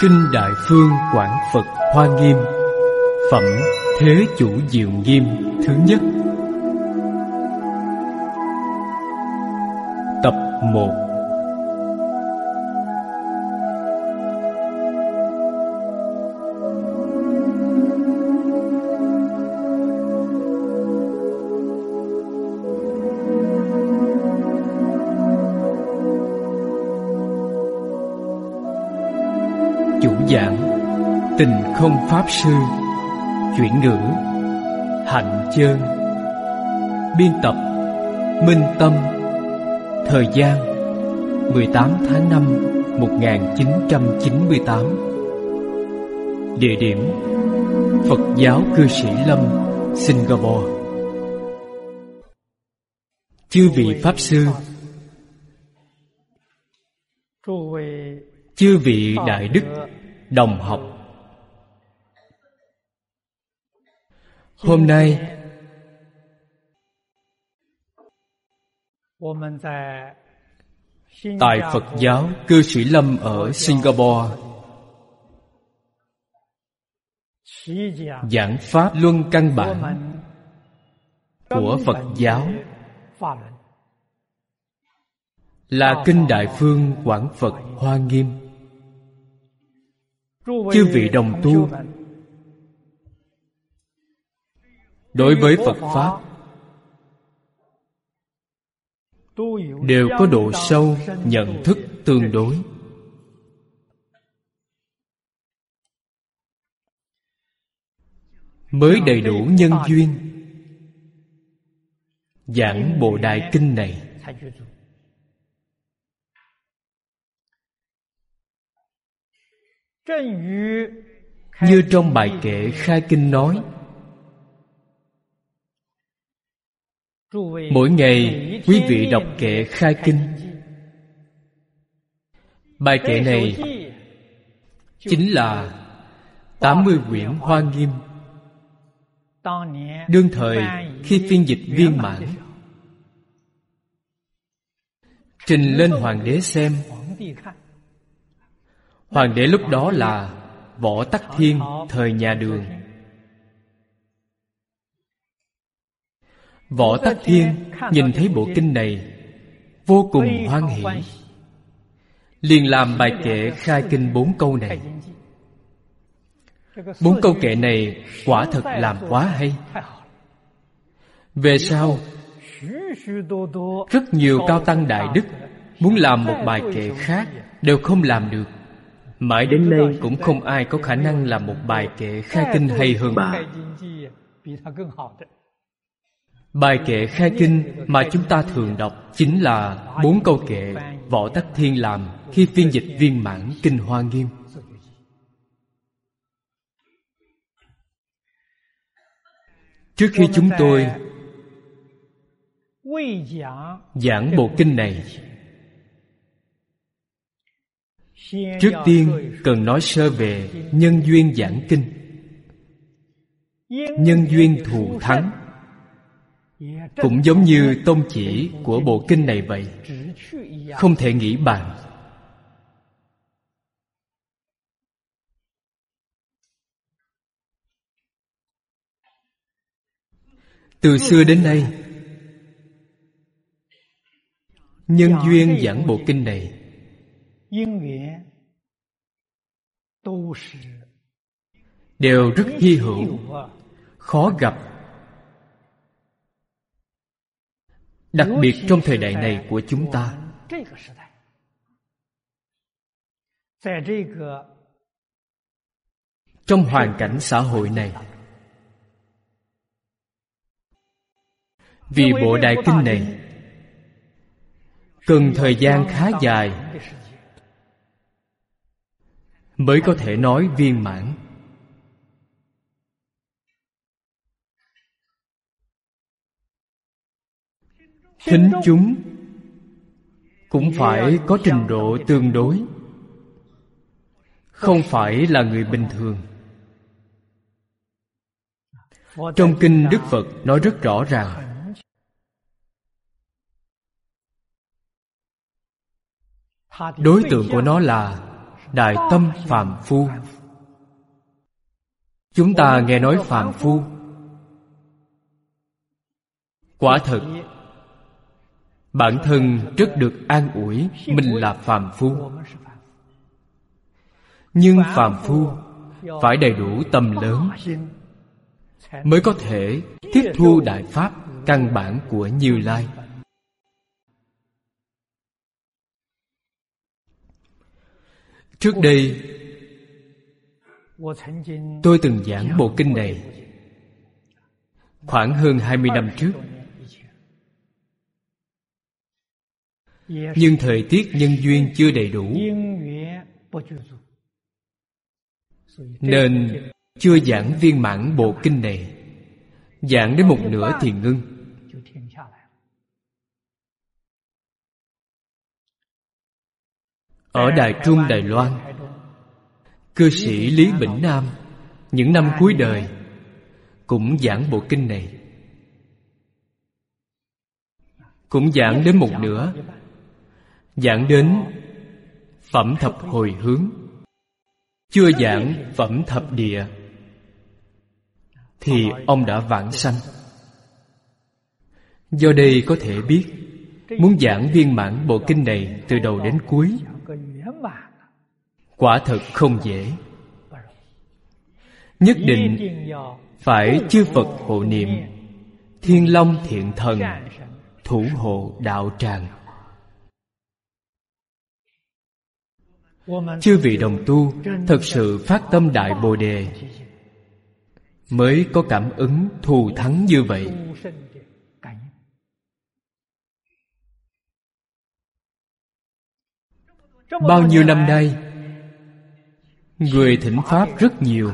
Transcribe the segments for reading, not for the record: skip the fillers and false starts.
Kinh Đại Phương Quảng Phật Hoa Nghiêm. Phẩm Thế Chủ Diệu Nghiêm thứ nhất. Tập 1. Chủ giảng Tình Không Pháp Sư. Chuyển ngữ Hạnh Chơn. Biên tập Minh Tâm. Thời gian 18 tháng 5 1998. Địa điểm Phật giáo Cư Sĩ Lâm, Singapore. Chư vị Pháp Sư, chư vị Đại Đức, đồng học, hôm nay tại Phật giáo Cư Sĩ Lâm ở Singapore giảng pháp luân căn bản của Phật giáo là Kinh Đại Phương Quảng Phật Hoa Nghiêm. Chư vị đồng tu, đối với Phật Pháp đều có độ sâu nhận thức tương đối. Mới đầy đủ nhân duyên giảng bộ Đại Kinh này. Như trong bài kệ khai kinh nói, mỗi ngày quý vị đọc kệ khai kinh. Bài kệ này chính là 80 quyển Hoa Nghiêm. Đương thời khi phiên dịch viên mãn trình lên hoàng đế xem, hoàng đế lúc đó là Võ Tắc Thiên thời nhà Đường. Võ Tắc Thiên nhìn thấy bộ kinh này vô cùng hoan hỷ, liền làm bài kệ khai kinh 4 câu này. 4 câu kệ này quả thật làm quá hay. Về sau rất nhiều cao tăng đại đức muốn làm một bài kệ khác đều không làm được. Mãi đến nay cũng không ai có khả năng làm một bài kệ khai kinh hay hơn bà. Bài kệ khai kinh mà chúng ta thường đọc chính là 4 câu kệ Võ Tắc Thiên làm khi phiên dịch viên mãn Kinh Hoa Nghiêm. Trước khi chúng tôi giảng bộ kinh này, trước tiên cần nói sơ về nhân duyên giảng kinh. Nhân duyên thù thắng cũng giống như tông chỉ của bộ kinh này vậy, không thể nghĩ bàn. Từ xưa đến nay, nhân duyên giảng bộ kinh này đều rất hy hữu, khó gặp. Đặc biệt trong thời đại này của chúng ta, trong hoàn cảnh xã hội này, vì bộ Đại Kinh này cần thời gian khá dài mới có thể nói viên mãn. Thính chúng cũng phải có trình độ tương đối, không phải là người bình thường. Trong kinh Đức Phật nói rất rõ ràng, đối tượng của nó là đại tâm phàm phu. Chúng ta nghe nói phàm phu, quả thật bản thân rất được an ủi mình là phàm phu. Nhưng phàm phu phải đầy đủ tâm lớn mới có thể tiếp thu đại pháp căn bản của Như Lai. Trước đây tôi từng giảng bộ kinh này khoảng hơn 20 năm trước. Nhưng thời tiết nhân duyên chưa đầy đủ, nên chưa giảng viên mãn bộ kinh này. Giảng đến một nửa thì ngưng. Ở Đài Trung, Đài Loan, cư sĩ Lý Bỉnh Nam những năm cuối đời cũng giảng bộ kinh này. Cũng giảng đến một nửa, giảng đến phẩm thập hồi hướng, chưa giảng phẩm thập địa, thì ông đã vãng sanh. Do đây có thể biết, muốn giảng viên mãn bộ kinh này từ đầu đến cuối, quả thật không dễ. Nhất định phải chư Phật hộ niệm, Thiên Long Thiện Thần thủ hộ đạo tràng. Chư vị đồng tu thật sự phát tâm Đại Bồ Đề, mới có cảm ứng thù thắng như vậy. Bao nhiêu năm nay, người thỉnh Pháp rất nhiều,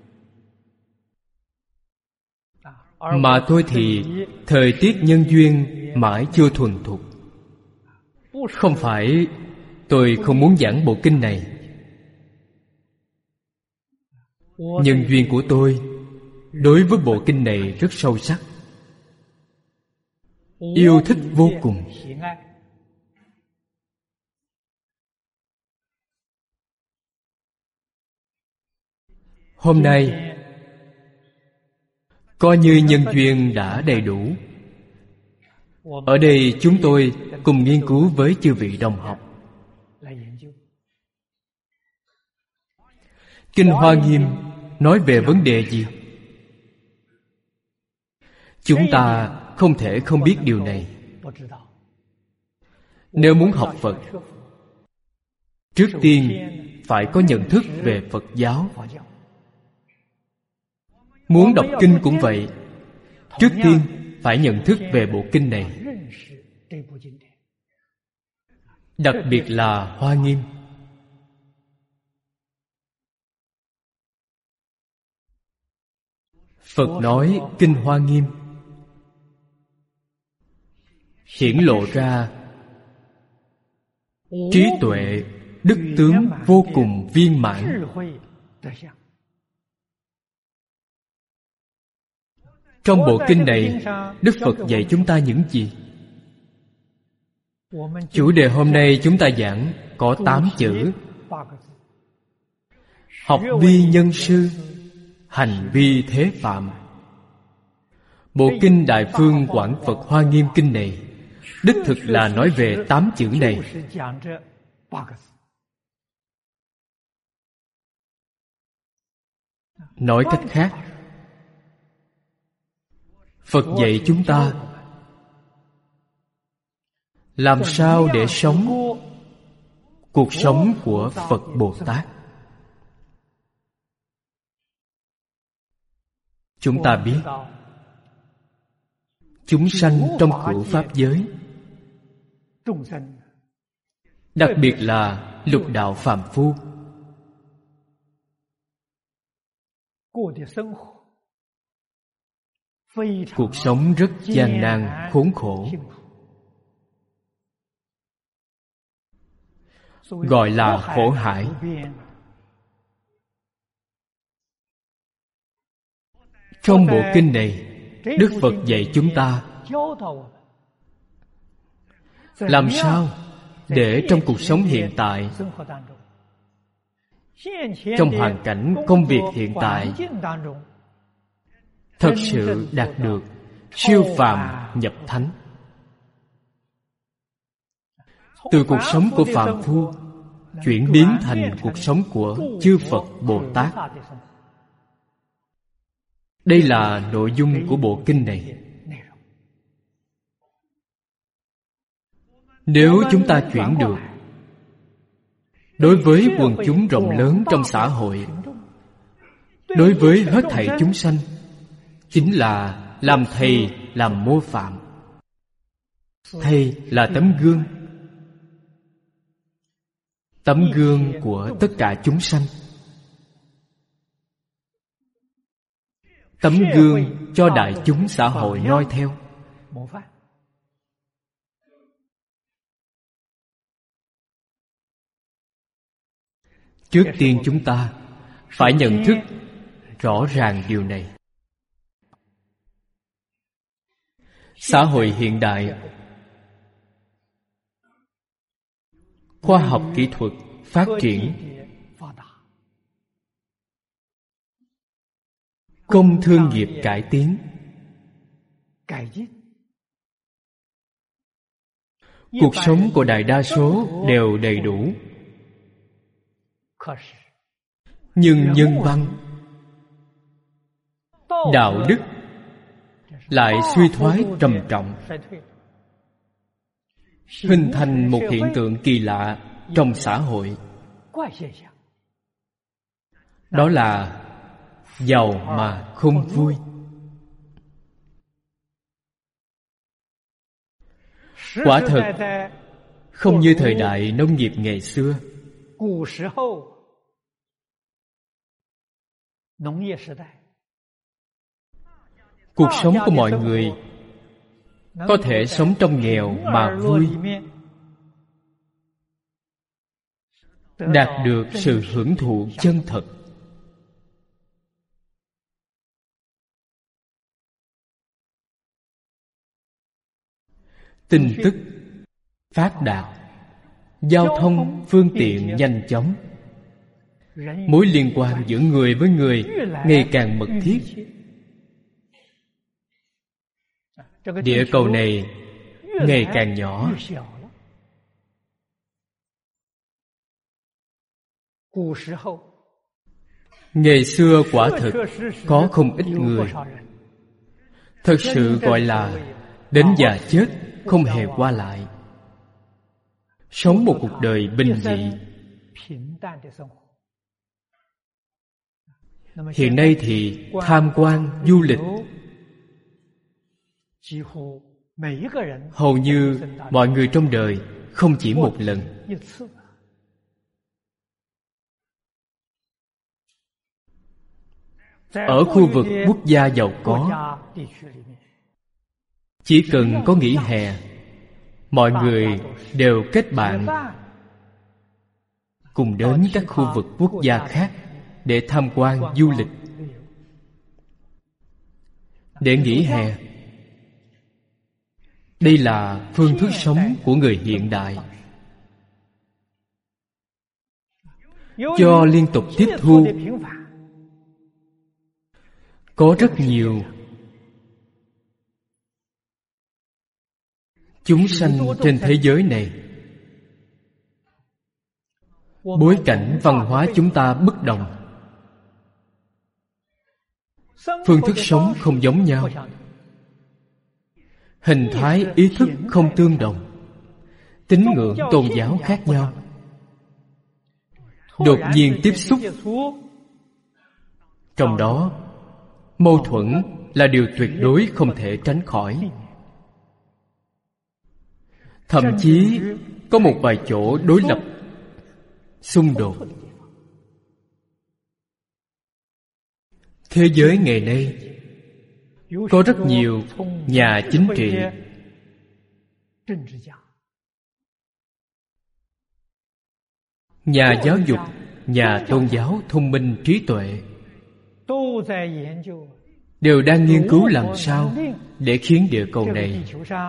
mà tôi thì thời tiết nhân duyên mãi chưa thuần thục. Không phải tôi không muốn giảng bộ kinh này. Nhân duyên của tôi đối với bộ kinh này rất sâu sắc, yêu thích vô cùng. Hôm nay coi như nhân duyên đã đầy đủ. Ở đây chúng tôi cùng nghiên cứu với chư vị đồng học. Kinh Hoa Nghiêm nói về vấn đề gì? Chúng ta không thể không biết điều này. Nếu muốn học Phật, trước tiên phải có nhận thức về Phật giáo. Muốn đọc kinh cũng vậy, trước tiên phải nhận thức về bộ kinh này. Đặc biệt là Hoa Nghiêm. Phật nói kinh Hoa Nghiêm hiển lộ ra trí tuệ, đức tướng vô cùng viên mãn. Trong bộ kinh này, Đức Phật dạy chúng ta những gì? Chủ đề hôm nay chúng ta giảng có 8 chữ: học vi nhân sư, hành vi thế phạm. Bộ kinh Đại Phương Quảng Phật Hoa Nghiêm Kinh này đích thực là nói về 8 chữ này. Nói cách khác, Phật dạy chúng ta làm sao để sống cuộc sống của Phật Bồ Tát. Chúng ta biết chúng sanh trong cửu pháp giới, đặc biệt là lục đạo phàm phu, cuộc sống rất gian nan khốn khổ, gọi là khổ hải. Trong bộ kinh này, Đức Phật dạy chúng ta làm sao để trong cuộc sống hiện tại trong hoàn cảnh công việc hiện tại thật sự đạt được siêu phàm nhập thánh. Từ cuộc sống của phàm phu chuyển biến thành cuộc sống của chư Phật Bồ Tát. Đây là nội dung của bộ kinh này. Nếu chúng ta chuyển được, đối với quần chúng rộng lớn trong xã hội, đối với hết thảy chúng sanh, chính là làm thầy, làm mô phạm. Thầy là tấm gương, tấm gương của tất cả chúng sanh, tấm gương cho đại chúng xã hội noi theo. Trước tiên chúng ta phải nhận thức rõ ràng điều này. Xã hội hiện đại, khoa học kỹ thuật phát triển, công thương nghiệp cải tiến, cuộc sống của đại đa số đều đầy đủ. Nhưng nhân văn, đạo đức lại suy thoái trầm trọng, hình thành một hiện tượng kỳ lạ trong xã hội. Đó là giàu mà không vui. Quả thật không như thời đại nông nghiệp ngày xưa. Cuộc sống của mọi người có thể sống trong nghèo mà vui, đạt được sự hưởng thụ chân thật. Tin tức phát đạt, giao thông phương tiện nhanh chóng, mối liên quan giữa người với người ngày càng mật thiết. Địa cầu này ngày càng nhỏ. Ngày xưa quả thực có không ít người, thật sự gọi là đến già chết không hề qua lại, sống một cuộc đời bình dị. Hiện nay thì tham quan du lịch, hầu như mọi người trong đời không chỉ một lần. Ở khu vực quốc gia giàu có, chỉ cần có nghỉ hè, mọi người đều kết bạn cùng đến các khu vực quốc gia khác để tham quan du lịch, để nghỉ hè. Đây là phương thức sống của người hiện đại. Do liên tục tiếp thu, có rất nhiều chúng sanh trên thế giới này, bối cảnh văn hóa chúng ta bất đồng, phương thức sống không giống nhau, hình thái ý thức không tương đồng, tín ngưỡng tôn giáo khác nhau. Đột nhiên tiếp xúc, trong đó mâu thuẫn là điều tuyệt đối không thể tránh khỏi. Thậm chí có một vài chỗ đối lập, xung đột. Thế giới ngày nay có rất nhiều nhà chính trị, nhà giáo dục, nhà tôn giáo thông minh trí tuệ, đều đang nghiên cứu làm sao để khiến địa cầu này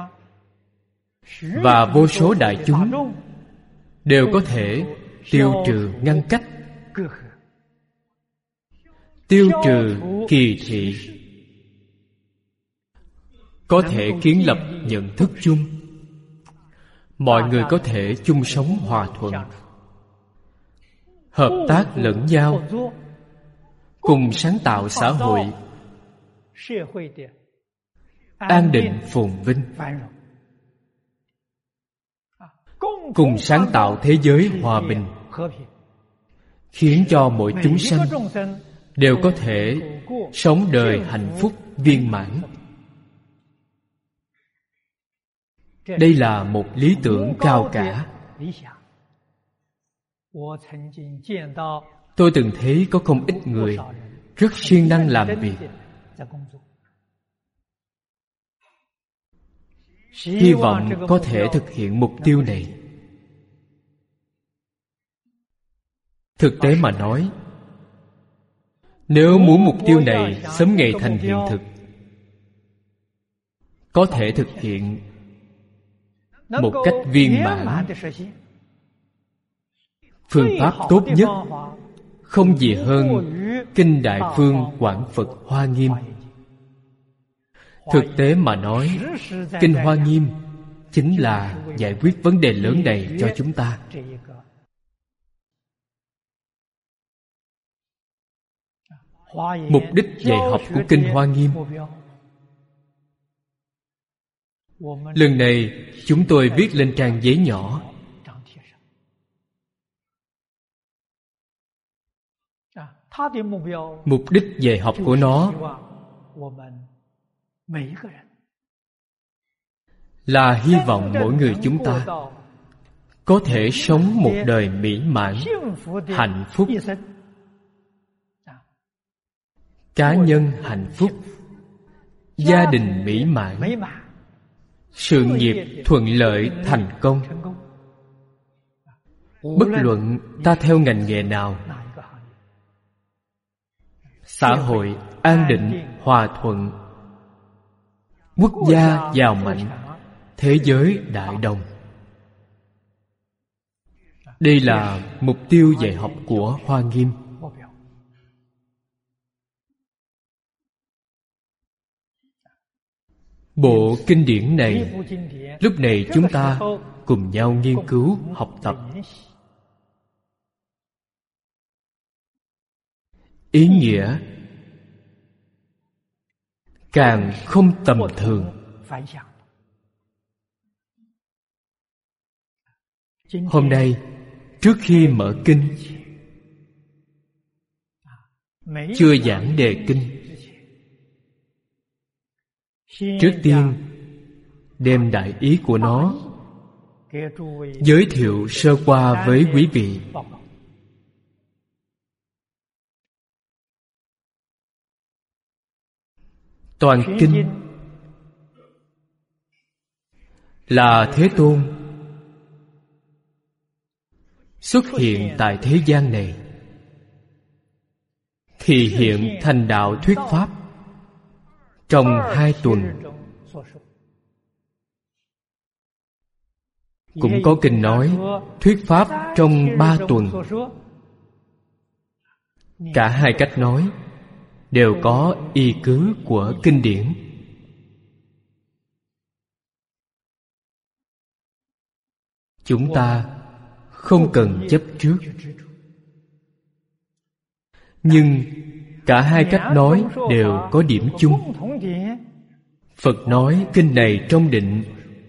và vô số đại chúng đều có thể tiêu trừ, ngăn cách tiêu trừ kỳ thị, có thể kiến lập nhận thức chung. Mọi người có thể chung sống hòa thuận, hợp tác lẫn nhau, cùng sáng tạo xã hội an định phồn vinh, cùng sáng tạo thế giới hòa bình, khiến cho mỗi chúng sanh đều có thể sống đời hạnh phúc viên mãn. Đây là một lý tưởng cao cả. Tôi từng thấy có không ít người rất siêng năng làm việc, hy vọng có thể thực hiện mục tiêu này. Thực tế mà nói, nếu muốn mục tiêu này sớm ngày thành hiện thực, có thể thực hiện một cách viên mãn, phương pháp tốt nhất không gì hơn Kinh Đại Phương Quảng Phật Hoa Nghiêm. Thực tế mà nói, Kinh Hoa Nghiêm chính là giải quyết vấn đề lớn này cho chúng ta. Mục đích dạy học của Kinh Hoa Nghiêm, lần này chúng tôi viết lên trang giấy nhỏ. Mục đích dạy học của nó là hy vọng mỗi người chúng ta có thể sống một đời mỹ mãn, hạnh phúc, cá nhân hạnh phúc, gia đình mỹ mãn, sự nghiệp thuận lợi thành công. Bất luận ta theo ngành nghề nào, xã hội an định hòa thuận, quốc gia giàu mạnh, thế giới đại đồng. Đây là mục tiêu dạy học của Hoa Nghiêm. Bộ kinh điển này, lúc này chúng ta cùng nhau nghiên cứu, học tập. Ý nghĩa càng không tầm thường. Hôm nay, trước khi mở kinh, chưa giảng đề kinh, trước tiên đem đại ý của nó giới thiệu sơ qua với quý vị. Toàn kinh là Thế Tôn xuất hiện tại thế gian này, thì hiện thành đạo thuyết pháp trong 2 tuần. Cũng có kinh nói thuyết pháp trong 3 tuần. Cả hai cách nói đều có y cứ của kinh điển. Chúng ta không cần chấp trước. Nhưng cả hai cách nói đều có điểm chung. Phật nói kinh này trong định,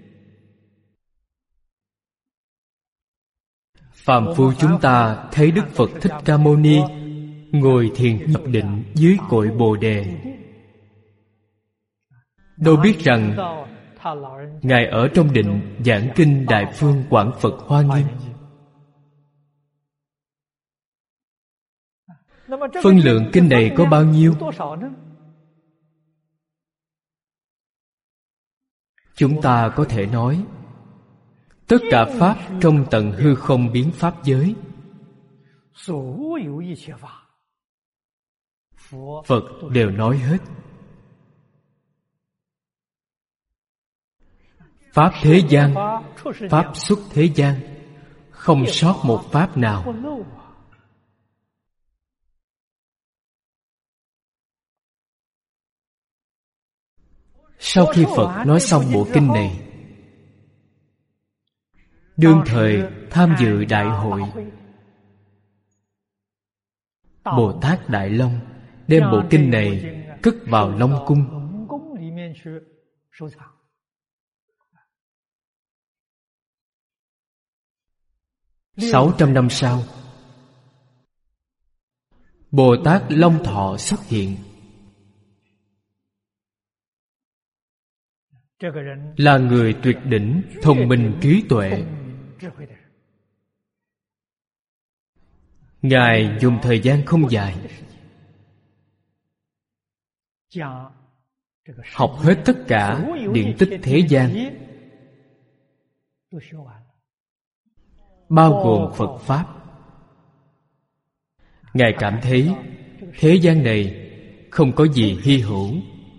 phàm phu chúng ta thấy Đức Phật Thích Ca Mâu Ni ngồi thiền nhập định dưới cội Bồ Đề, đâu biết rằng Ngài ở trong định giảng kinh Đại Phương Quảng Phật Hoa Nghiêm. Phân lượng kinh này có bao nhiêu? Chúng ta có thể nói tất cả pháp trong tận hư không biến pháp giới, Phật đều nói hết. Pháp thế gian, pháp xuất thế gian, không sót một pháp nào. Sau khi Phật nói xong bộ kinh này, đương thời tham dự đại hội, Bồ Tát Đại Long đem bộ kinh này cất vào Long Cung. 600 năm sau, Bồ Tát Long Thọ xuất hiện, là người tuyệt đỉnh, thông minh trí tuệ. Ngài dùng thời gian không dài, học hết tất cả điển tích thế gian, bao gồm Phật Pháp. Ngài cảm thấy thế gian này không có gì hy hữu,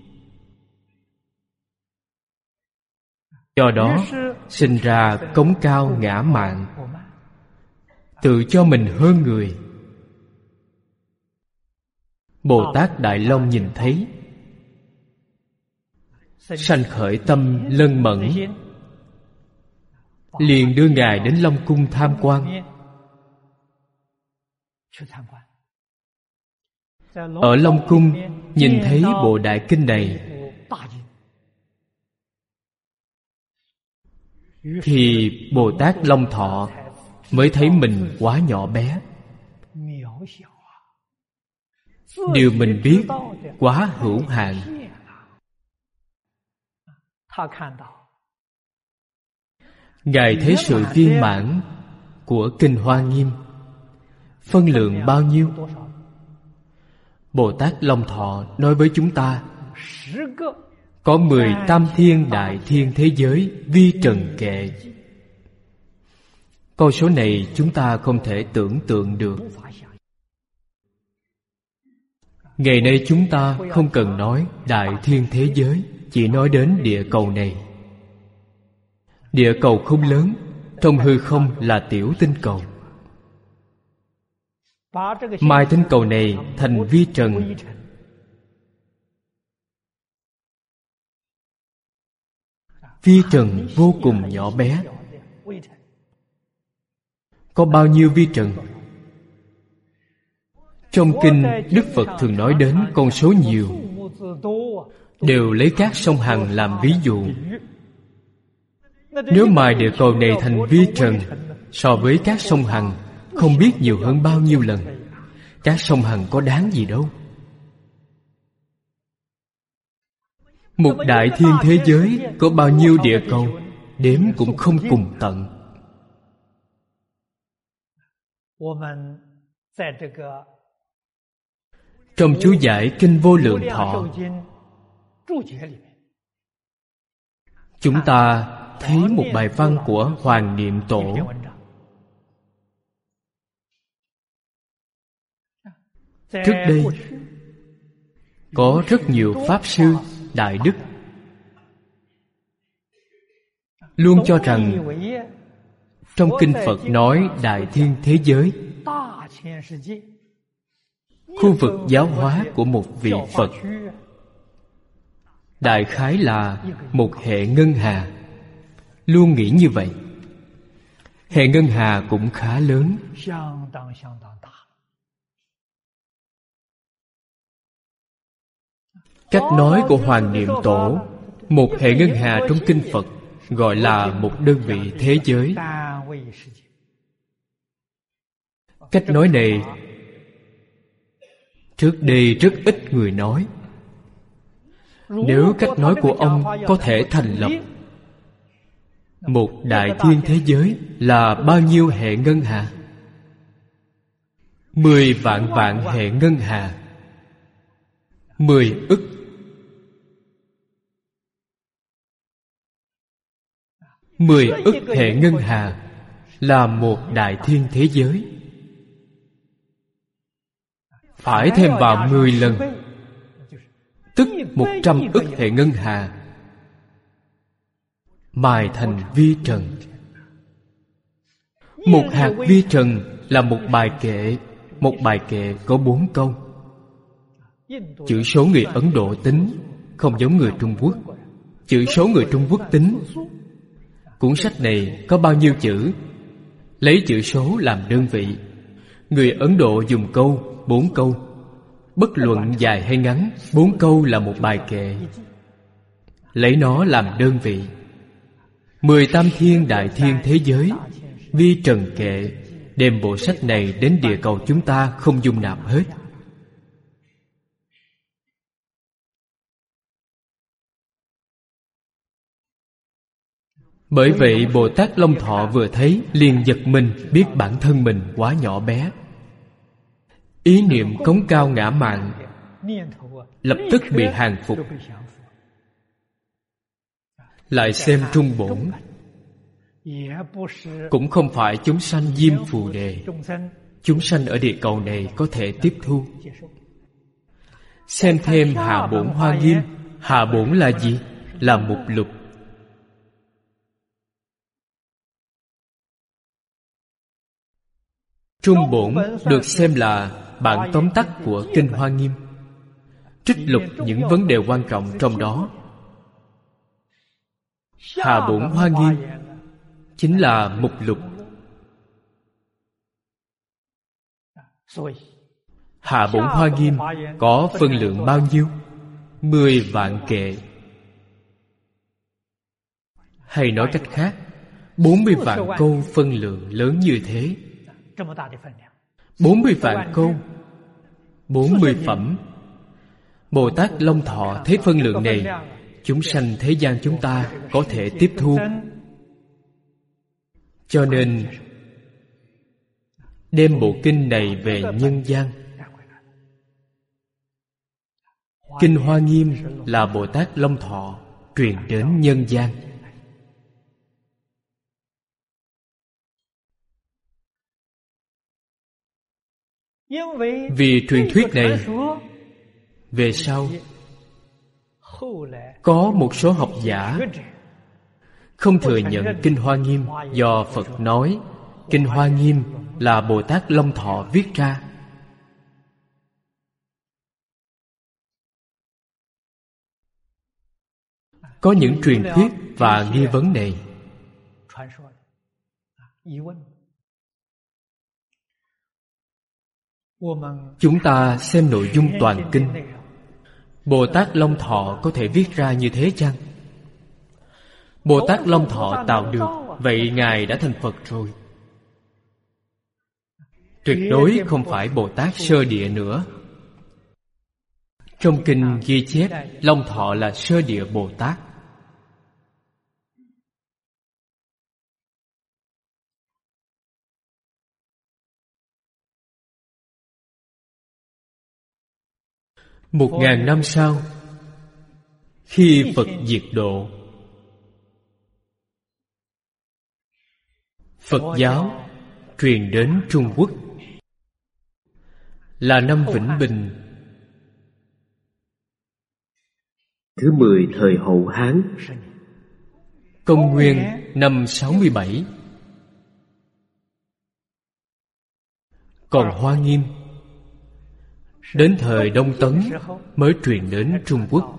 do đó sinh ra cống cao ngã mạn, tự cho mình hơn người. Bồ Tát Đại Long nhìn thấy, sanh khởi tâm lân mẫn, liền đưa Ngài đến Long Cung tham quan. Ở Long Cung nhìn thấy bộ đại kinh này, thì Bồ Tát Long Thọ mới thấy mình quá nhỏ bé, điều mình biết quá hữu hạn. Ngài thấy sự viên mãn của Kinh Hoa Nghiêm, phân lượng bao nhiêu? Bồ Tát Long Thọ nói với chúng ta, có 10 tam thiên đại thiên thế giới vi trần kệ. Con số này chúng ta không thể tưởng tượng được. Ngày nay chúng ta không cần nói đại thiên thế giới, chỉ nói đến địa cầu này. Địa cầu không lớn, trong hư không là tiểu tinh cầu. Mai tinh cầu này thành vi trần, vi trần vô cùng nhỏ bé. Có bao nhiêu vi trần? Trong kinh, Đức Phật thường nói đến con số nhiều, đều lấy các sông Hằng làm ví dụ. Nếu mài địa cầu này thành vi trần, so với các sông Hằng không biết nhiều hơn bao nhiêu lần. Các sông Hằng có đáng gì đâu. Một đại thiên thế giới có bao nhiêu địa cầu, đếm cũng không cùng tận. Trong chú giải Kinh Vô Lượng Thọ, chúng ta thấy một bài văn của Hoàng Niệm Tổ. Trước đây có rất nhiều Pháp Sư, Đại Đức luôn cho rằng trong Kinh Phật nói đại thiên thế giới, khu vực giáo hóa của một vị Phật, đại khái là một hệ ngân hà. Luôn nghĩ như vậy. Hệ ngân hà cũng khá lớn. Cách nói của Hoàng Niệm Tổ, một hệ ngân hà trong Kinh Phật gọi là một đơn vị thế giới. Cách nói này trước đây rất ít người nói. Nếu cách nói của ông có thể thành lập, một đại thiên thế giới là bao nhiêu hệ ngân hà? 10 vạn vạn hệ ngân hà, 10 ức. Mười ức hệ ngân hà là một đại thiên thế giới. Phải thêm vào 10 lần, tức 100 ức hệ ngân hà, mài thành vi trần. Một hạt vi trần là một bài kệ. Một bài kệ có 4 câu. Chữ số người Ấn Độ tính không giống người Trung Quốc. Chữ số người Trung Quốc tính. Cuốn sách này có bao nhiêu chữ? Lấy chữ số làm đơn vị. Người Ấn Độ dùng câu, 4 câu. Bất luận dài hay ngắn, 4 câu là một bài kệ. Lấy nó làm đơn vị. 18 thiên đại thiên thế giới, vi trần kệ, đem bộ sách này đến địa cầu chúng ta không dung nạp hết. Bởi vậy Bồ Tát Long Thọ vừa thấy liền giật mình, biết bản thân mình quá nhỏ bé. Ý niệm cống cao ngã mạn lập tức bị hàng phục. Lại xem Trung Bổn, cũng không phải chúng sanh Diêm Phù Đề. Chúng sanh ở địa cầu này có thể tiếp thu. Xem thêm Hạ Bổn Hoa Nghiêm. Hạ Bổn là gì? Là mục lục. Trung Bổn được xem là bản tóm tắt của Kinh Hoa Nghiêm, trích lục những vấn đề quan trọng trong đó. Hạ Bổn Hoa Nghiêm chính là mục lục. Hạ Bổn Hoa Nghiêm có phân lượng bao nhiêu? 10 vạn kệ. Hay nói cách khác, 40 vạn câu phân lượng lớn như thế. 40 vạn câu, 40 phẩm. Bồ Tát Long Thọ thấy phân lượng này, chúng sanh thế gian chúng ta có thể tiếp thu. Cho nên đem bộ kinh này về nhân gian. Kinh Hoa Nghiêm là Bồ Tát Long Thọ truyền đến nhân gian. Vì truyền thuyết này, về sau có một số học giả không thừa nhận Kinh Hoa Nghiêm do Phật nói Kinh Hoa Nghiêm là Bồ Tát Long Thọ viết ra. Có những truyền thuyết và nghi vấn này. Chúng ta xem nội dung toàn kinh. Bồ Tát Long Thọ có thể viết ra như thế chăng? Bồ Tát Long Thọ tạo được, vậy Ngài đã thành Phật rồi. Tuyệt đối không phải Bồ Tát sơ địa nữa. Trong kinh ghi chép Long Thọ là sơ địa Bồ Tát. Một ngàn năm sau, khi Phật diệt độ, Phật giáo truyền đến Trung Quốc, là năm Vĩnh Bình, thứ 10 thời Hậu Hán, công nguyên năm 67. Còn Hoa Nghiêm đến thời Đông Tấn mới truyền đến Trung Quốc.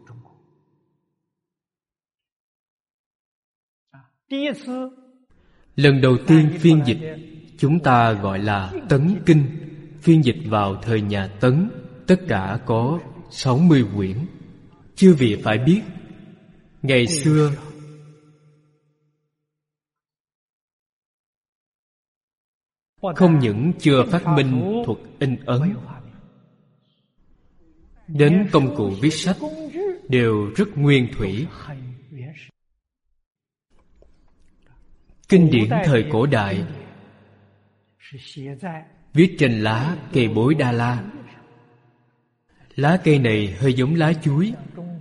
Lần đầu tiên phiên dịch, chúng ta gọi là Tấn Kinh. Phiên dịch vào thời nhà Tấn, tất cả có 60 quyển. Chư vị phải biết, ngày xưa không những chưa phát minh thuật in ấn, đến công cụ viết sách đều rất nguyên thủy. Kinh điển thời cổ đại viết trên lá cây bối đa la. Lá cây này hơi giống lá chuối,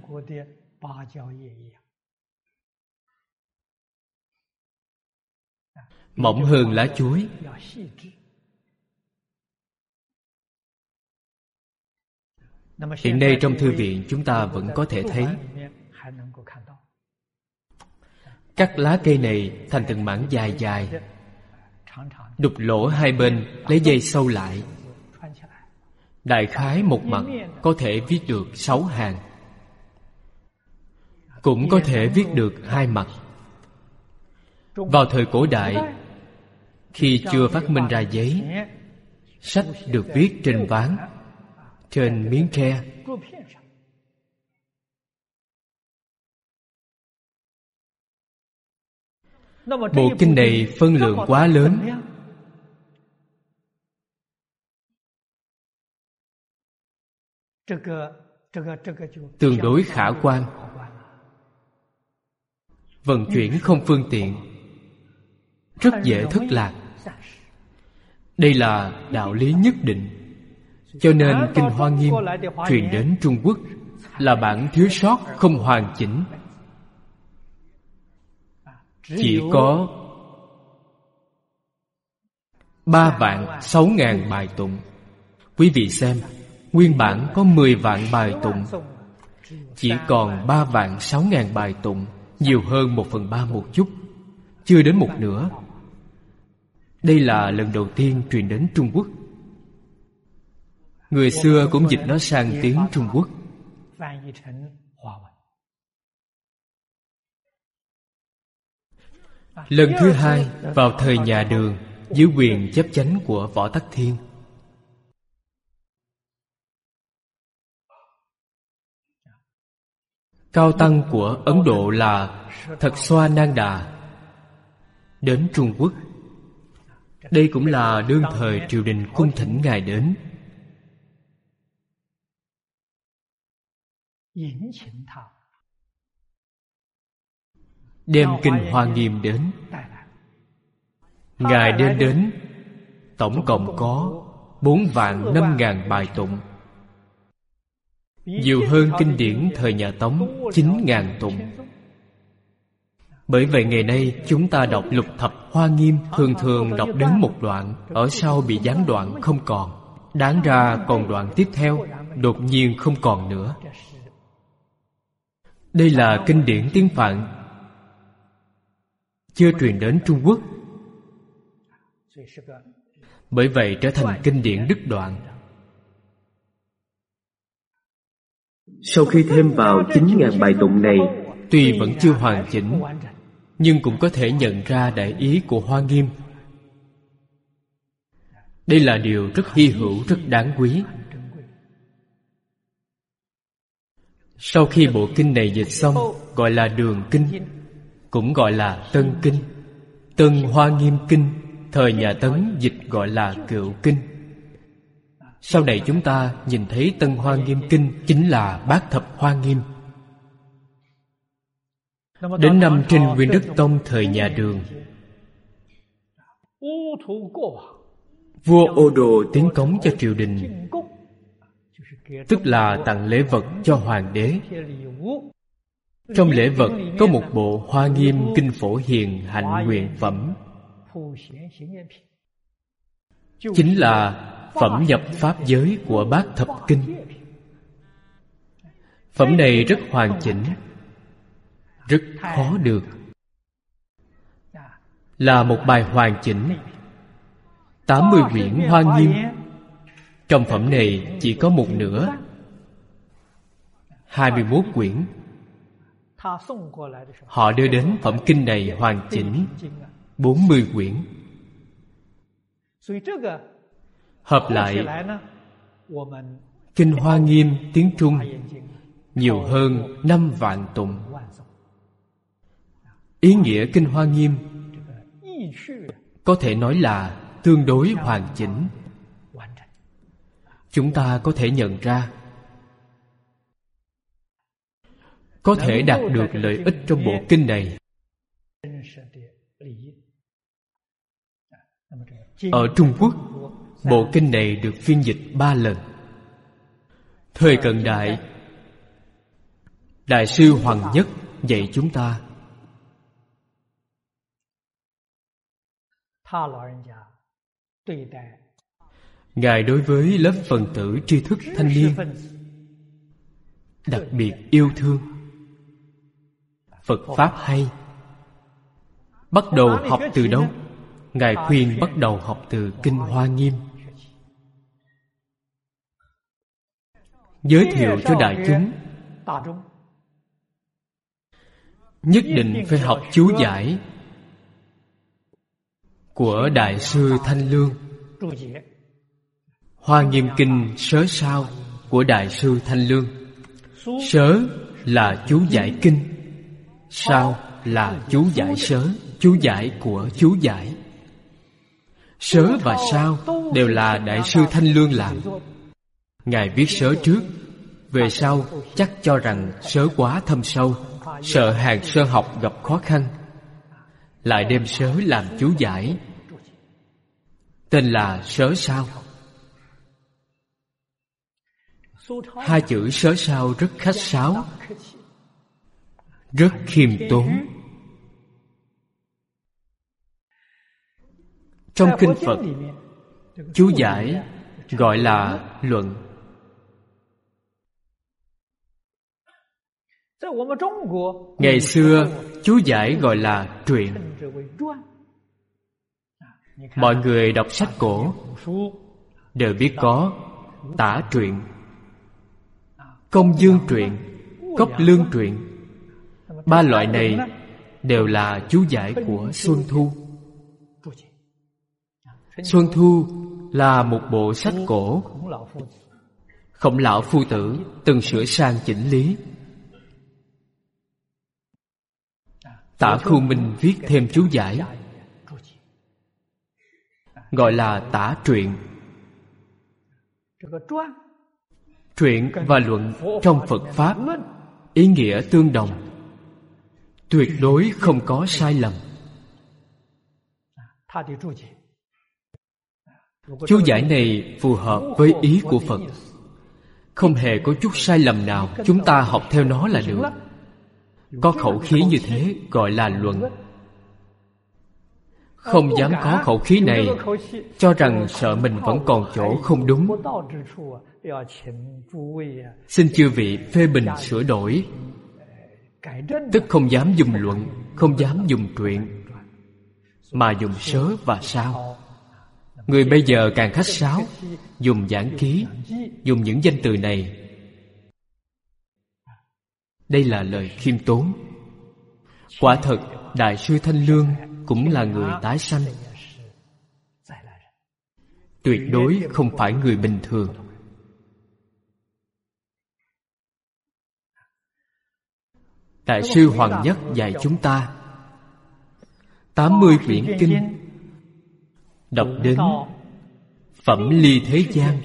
mỏng hơn lá chuối. Hiện nay trong thư viện chúng ta vẫn có thể thấy. Cắt lá cây này thành từng mảng dài dài, đục lỗ hai bên lấy dây sâu lại. Đại khái một mặt có thể viết được 6 hàng. cũng có thể viết được hai mặt. Vào thời cổ đại, khi chưa phát minh ra giấy, sách được viết trên ván, trên miếng tre. Bộ kinh này phân lượng quá lớn, tương đối khả quan, vận chuyển không phương tiện, rất dễ thất lạc. Đây là đạo lý nhất định. Cho nên Kinh Hoa Nghiêm truyền đến Trung Quốc là bản thiếu sót không hoàn chỉnh, chỉ có 3.600.000 bài tụng. Quý vị xem, nguyên bản có 10 vạn bài tụng, chỉ còn 3.600.000 bài tụng, nhiều hơn 1/3 một chút, chưa đến một nửa. Đây là lần đầu tiên truyền đến Trung Quốc. Người xưa cũng dịch nó sang tiếng Trung Quốc. Lần thứ hai, vào thời nhà Đường, dưới quyền chấp chánh của Võ Tắc Thiên. Cao tăng của Ấn Độ là Thật Xoa Nang Đà đến Trung Quốc. Đây cũng là đương thời triều đình cung thỉnh Ngài đến. Đem Kinh Hoa Nghiêm đến. Ngài đem đến tổng cộng có 4.500.000 bài tụng, nhiều hơn kinh điển thời nhà Tống 9.000 tụng. Bởi vậy ngày nay chúng ta đọc Lục Thập Hoa Nghiêm thường thường đọc đến một đoạn, ở sau bị gián đoạn không còn. Đáng ra còn đoạn tiếp theo, đột nhiên không còn nữa. Đây là kinh điển tiếng Phạn, chưa truyền đến Trung Quốc. Bởi vậy trở thành kinh điển đứt đoạn. Sau khi thêm vào 9.000 bài tụng này, tuy vẫn chưa hoàn chỉnh, nhưng cũng có thể nhận ra đại ý của Hoa Nghiêm. Đây là điều rất hy hữu, rất đáng quý. Sau khi bộ kinh này dịch xong, gọi là Đường Kinh, cũng gọi là Tân Kinh. Tân Hoa Nghiêm Kinh, thời nhà Tấn dịch gọi là Cựu Kinh. Sau này chúng ta nhìn thấy Tân Hoa Nghiêm Kinh chính là Bát Thập Hoa Nghiêm. Đến năm Trinh Nguyên Đức Tông thời nhà Đường, vua Ô Đồ tiến cống cho triều đình, tức là tặng lễ vật cho hoàng đế. Trong lễ vật có một bộ Hoa Nghiêm Kinh Phổ Hiền Hạnh Nguyện Phẩm, chính là phẩm nhập pháp giới của Bát Thập Kinh. Phẩm này rất hoàn chỉnh, rất khó được, là một bài hoàn chỉnh. 80 quyển Hoa Nghiêm, trong phẩm này chỉ có một nửa, 21 quyển. Họ đưa đến phẩm kinh này hoàn chỉnh 40 quyển. Hợp lại, Kinh Hoa Nghiêm tiếng Trung nhiều hơn 5 vạn tụng. Ý nghĩa Kinh Hoa Nghiêm có thể nói là tương đối hoàn chỉnh. Chúng ta có thể nhận ra, có thể đạt được lợi ích trong bộ kinh này. Ở Trung Quốc, bộ kinh này được phiên dịch 3 lần. Thời cận đại, Đại sư Hoàng Nhất dạy chúng ta, Ngài đối với lớp phần tử tri thức thanh niên đặc biệt yêu thương. Phật Pháp hay. Bắt đầu học từ đâu? Ngài khuyên bắt đầu học từ Kinh Hoa Nghiêm. Giới thiệu cho đại chúng. nhất định phải học chú giải của Đại sư Thanh Lương. Hoa Nghiêm Kinh sớ sao của Đại sư Thanh Lương. Sớ là chú giải kinh, sao là chú giải sớ, chú giải của chú giải. Sớ và sao đều là Đại sư Thanh Lương làm. Ngài viết sớ trước, về sau chắc cho rằng sớ quá thâm sâu, sợ hàng sơ học gặp khó khăn, lại đem sớ làm chú giải, tên là sớ sao. Hai chữ sớ sao rất khách sáo, rất khiêm tốn. Trong kinh Phật, chú giải gọi là luận. Ngày xưa chú giải gọi là truyện. Mọi người đọc sách cổ đều biết có tả truyện, công dương truyện, cốc lương truyện. Ba loại này đều là chú giải của Xuân Thu. Xuân Thu là một bộ sách cổ Khổng lão phu tử từng sửa sang chỉnh lý. Tả Khu Minh viết thêm chú giải, gọi là tả truyện. Truyện và luận trong Phật Pháp ý nghĩa tương đồng, tuyệt đối không có sai lầm. Chú giải này phù hợp với ý của Phật, không hề có chút sai lầm nào. Chúng ta học theo nó là được. Có khẩu khí như thế gọi là luận. Không dám có khẩu khí này, cho rằng sợ mình vẫn còn chỗ không đúng, xin chư vị phê bình sửa đổi. Tức không dám dùng luận, không dám dùng truyện, mà dùng sớ và sao. Người bây giờ càng khách sáo, dùng giảng ký, dùng những danh từ này. Đây là lời khiêm tốn. Quả thật Đại sư Thanh Lương cũng là người tái sanh, tuyệt đối không phải người bình thường. Đại sư Hoàng Nhất dạy chúng ta 80 quyển kinh, đọc đến Phẩm Ly Thế Gian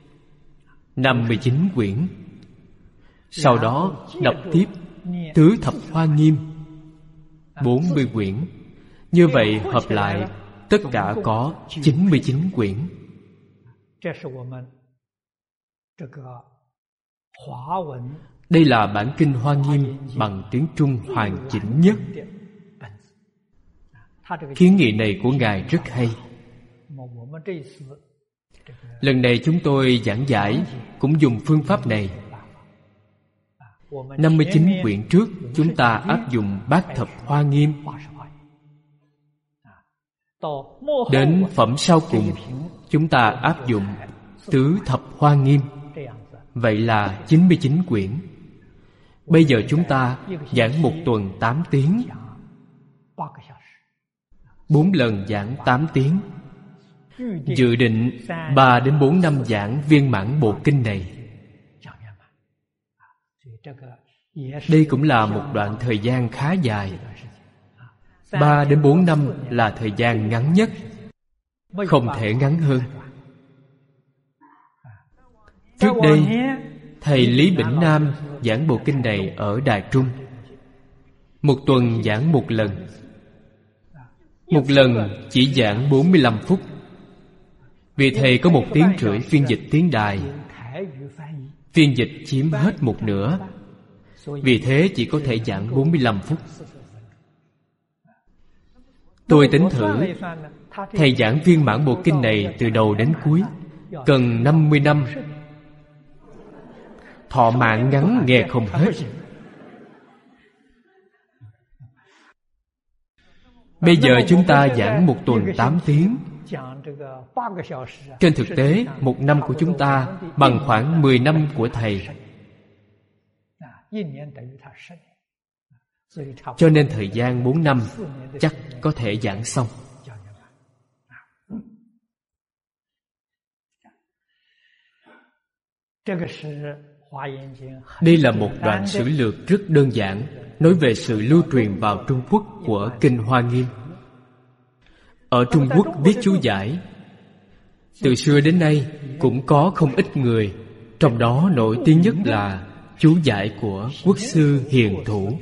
59 quyển. Sau đó đọc tiếp Tứ Thập Hoa Nghiêm 40 quyển. Như vậy hợp lại tất cả có 99 quyển. Đây là bản kinh Hoa Nghiêm bằng tiếng Trung hoàn chỉnh nhất. Kiến nghị này của Ngài rất hay. Lần này chúng tôi giảng giải cũng dùng phương pháp này. 59 quyển trước chúng ta áp dụng Bát Thập Hoa Nghiêm. Đến phẩm sau cùng chúng ta áp dụng Tứ Thập Hoa Nghiêm. Vậy là 99 quyển. Bây giờ chúng ta giảng một tuần 8 tiếng, 4 lần giảng 8 tiếng. Dự định 3 đến 4 năm giảng viên mãn bộ kinh này. Đây cũng là một đoạn thời gian khá dài. 3 đến 4 năm là thời gian ngắn nhất, không thể ngắn hơn. Trước đây, thầy Lý Bỉnh Nam giảng bộ kinh này ở Đài Trung. Một tuần giảng một lần. Một lần chỉ giảng 45 phút. Vì thầy có 1 tiếng rưỡi phiên dịch tiếng Đài, phiên dịch chiếm hết một nửa. Vì thế chỉ có thể giảng 45 phút. Tôi tính thử, thầy giảng viên mãn bộ kinh này từ đầu đến cuối cần 50 năm. Thọ mạng ngắn nghe không hết. Bây giờ chúng ta giảng một tuần 8 tiếng. Trên thực tế, 1 năm của chúng ta bằng khoảng 10 năm của thầy. Cho nên thời gian 4 năm chắc có thể giảng xong. Đây là một đoạn sử lược rất đơn giản, nói về sự lưu truyền vào Trung Quốc của Kinh Hoa Nghiêm. Ở Trung Quốc viết chú giải, từ xưa đến nay cũng có không ít người, trong đó nổi tiếng nhất là chú giải của Quốc sư Hiền Thủ.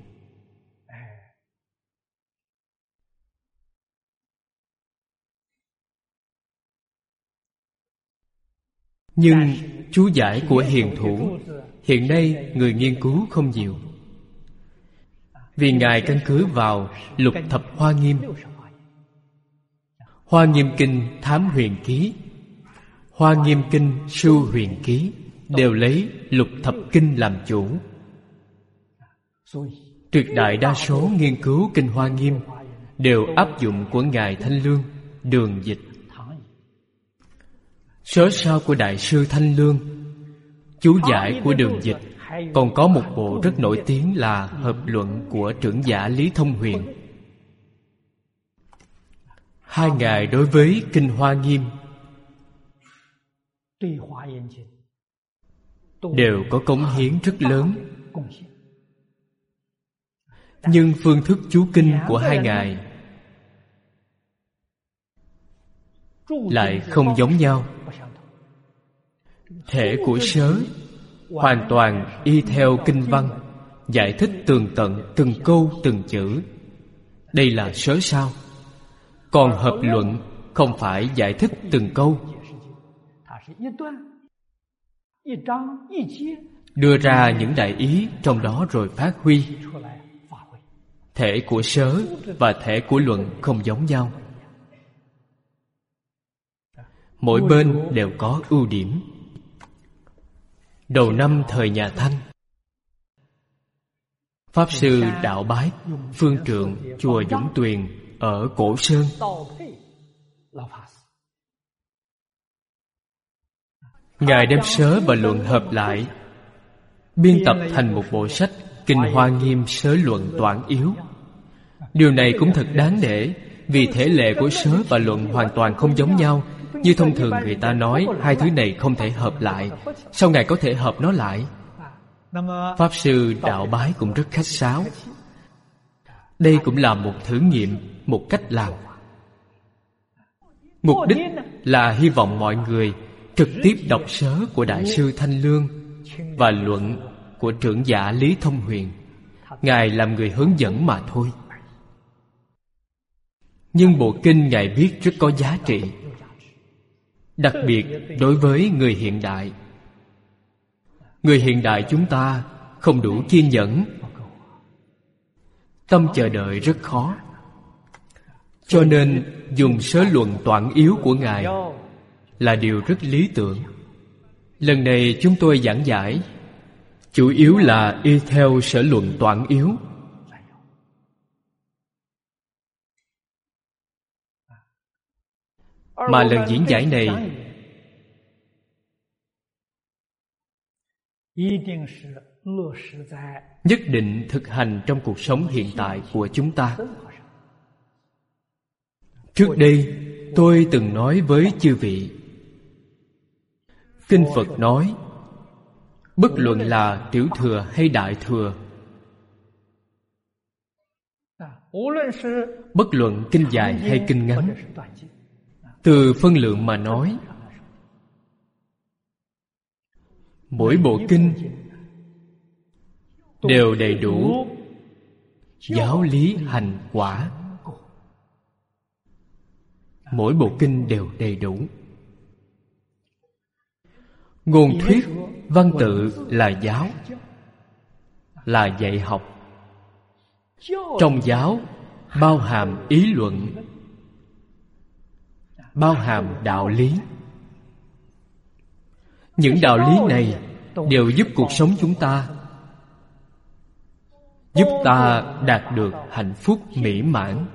Nhưng chú giải của Hiền Thủ hiện nay người nghiên cứu không nhiều, vì Ngài căn cứ vào Lục Thập Hoa Nghiêm, Hoa Nghiêm Kinh Thám Huyền Ký, Hoa Nghiêm Kinh Sưu Huyền Ký, đều lấy Lục Thập Kinh làm chủ. Tuyệt đại đa số nghiên cứu Kinh Hoa Nghiêm đều áp dụng của Ngài Thanh Lương, Đường Dịch. Sớ sau của Đại sư Thanh Lương, chú giải của Đường Dịch, còn có một bộ rất nổi tiếng là Hợp luận của trưởng giả Lý Thông Huyền. Hai ngài đối với Kinh Hoa Nghiêm đều có cống hiến rất lớn. Nhưng phương thức chú kinh của hai ngài lại không giống nhau. Thể của Sớ hoàn toàn y theo kinh văn, giải thích tường tận từng câu từng chữ. Đây là Sớ sao. Còn Hợp luận không phải giải thích từng câu, đưa ra những đại ý trong đó rồi phát huy. Thể của Sớ và thể của luận không giống nhau. Mỗi bên đều có ưu điểm. Đầu năm thời nhà Thanh, Pháp sư Đạo Bái, phương trượng chùa Dũng Tuyền ở Cổ Sơn, Ngài đem Sớ và luận hợp lại, biên tập thành một bộ sách Kinh Hoa Nghiêm Sớ Luận Toản Yếu. Điều này cũng thật đáng nể, vì thể lệ của Sớ và luận hoàn toàn không giống nhau. Như thông thường người ta nói hai thứ này không thể hợp lại, sao Ngài có thể hợp nó lại? Pháp sư Đạo Bái cũng rất khách sáo. Đây cũng là một thử nghiệm, một cách làm. Mục đích là hy vọng mọi người trực tiếp đọc Sớ của Đại sư Thanh Lương và luận của trưởng giả Lý Thông Huyền. Ngài làm người hướng dẫn mà thôi. Nhưng bộ kinh Ngài viết rất có giá trị, đặc biệt đối với người hiện đại. Người hiện đại chúng ta không đủ kiên nhẫn, tâm chờ đợi rất khó. Cho nên dùng Sớ luận toản yếu của Ngài là điều rất lý tưởng. Lần này chúng tôi giảng giải chủ yếu là y theo Sở luận toản yếu. Mà lần diễn giải này nhất định thực hành trong cuộc sống hiện tại của chúng ta. Trước đây tôi từng nói với chư vị, Kinh Phật nói bất luận là tiểu thừa hay đại thừa, bất luận kinh dài hay kinh ngắn, từ phân lượng mà nói, mỗi bộ kinh đều đầy đủ giáo lý hành quả. Mỗi bộ kinh đều đầy đủ. Ngôn thuyết, văn tự là giáo, là dạy học. Trong giáo bao hàm ý luận, bao hàm đạo lý. Những đạo lý này đều giúp cuộc sống chúng ta, giúp ta đạt được hạnh phúc mỹ mãn.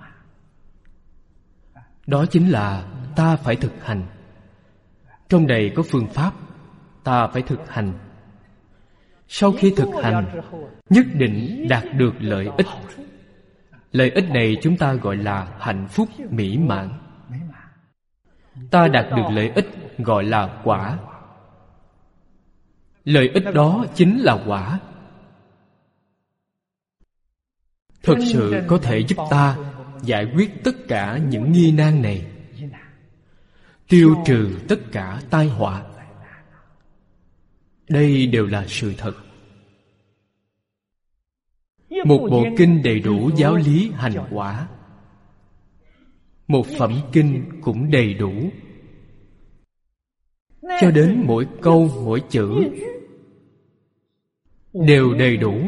Đó chính là ta phải thực hành. Trong này có phương pháp, ta phải thực hành. sau khi thực hành nhất định đạt được lợi ích. Lợi ích này chúng ta gọi là hạnh phúc mỹ mãn. Ta đạt được lợi ích gọi là quả. Lợi ích đó chính là quả. Thực sự có thể giúp ta giải quyết tất cả những nghi nan này, tiêu trừ tất cả tai họa. Đây đều là sự thật. Một bộ kinh đầy đủ giáo lý hành quả, một phẩm kinh cũng đầy đủ, cho đến mỗi câu mỗi chữ đều đầy đủ.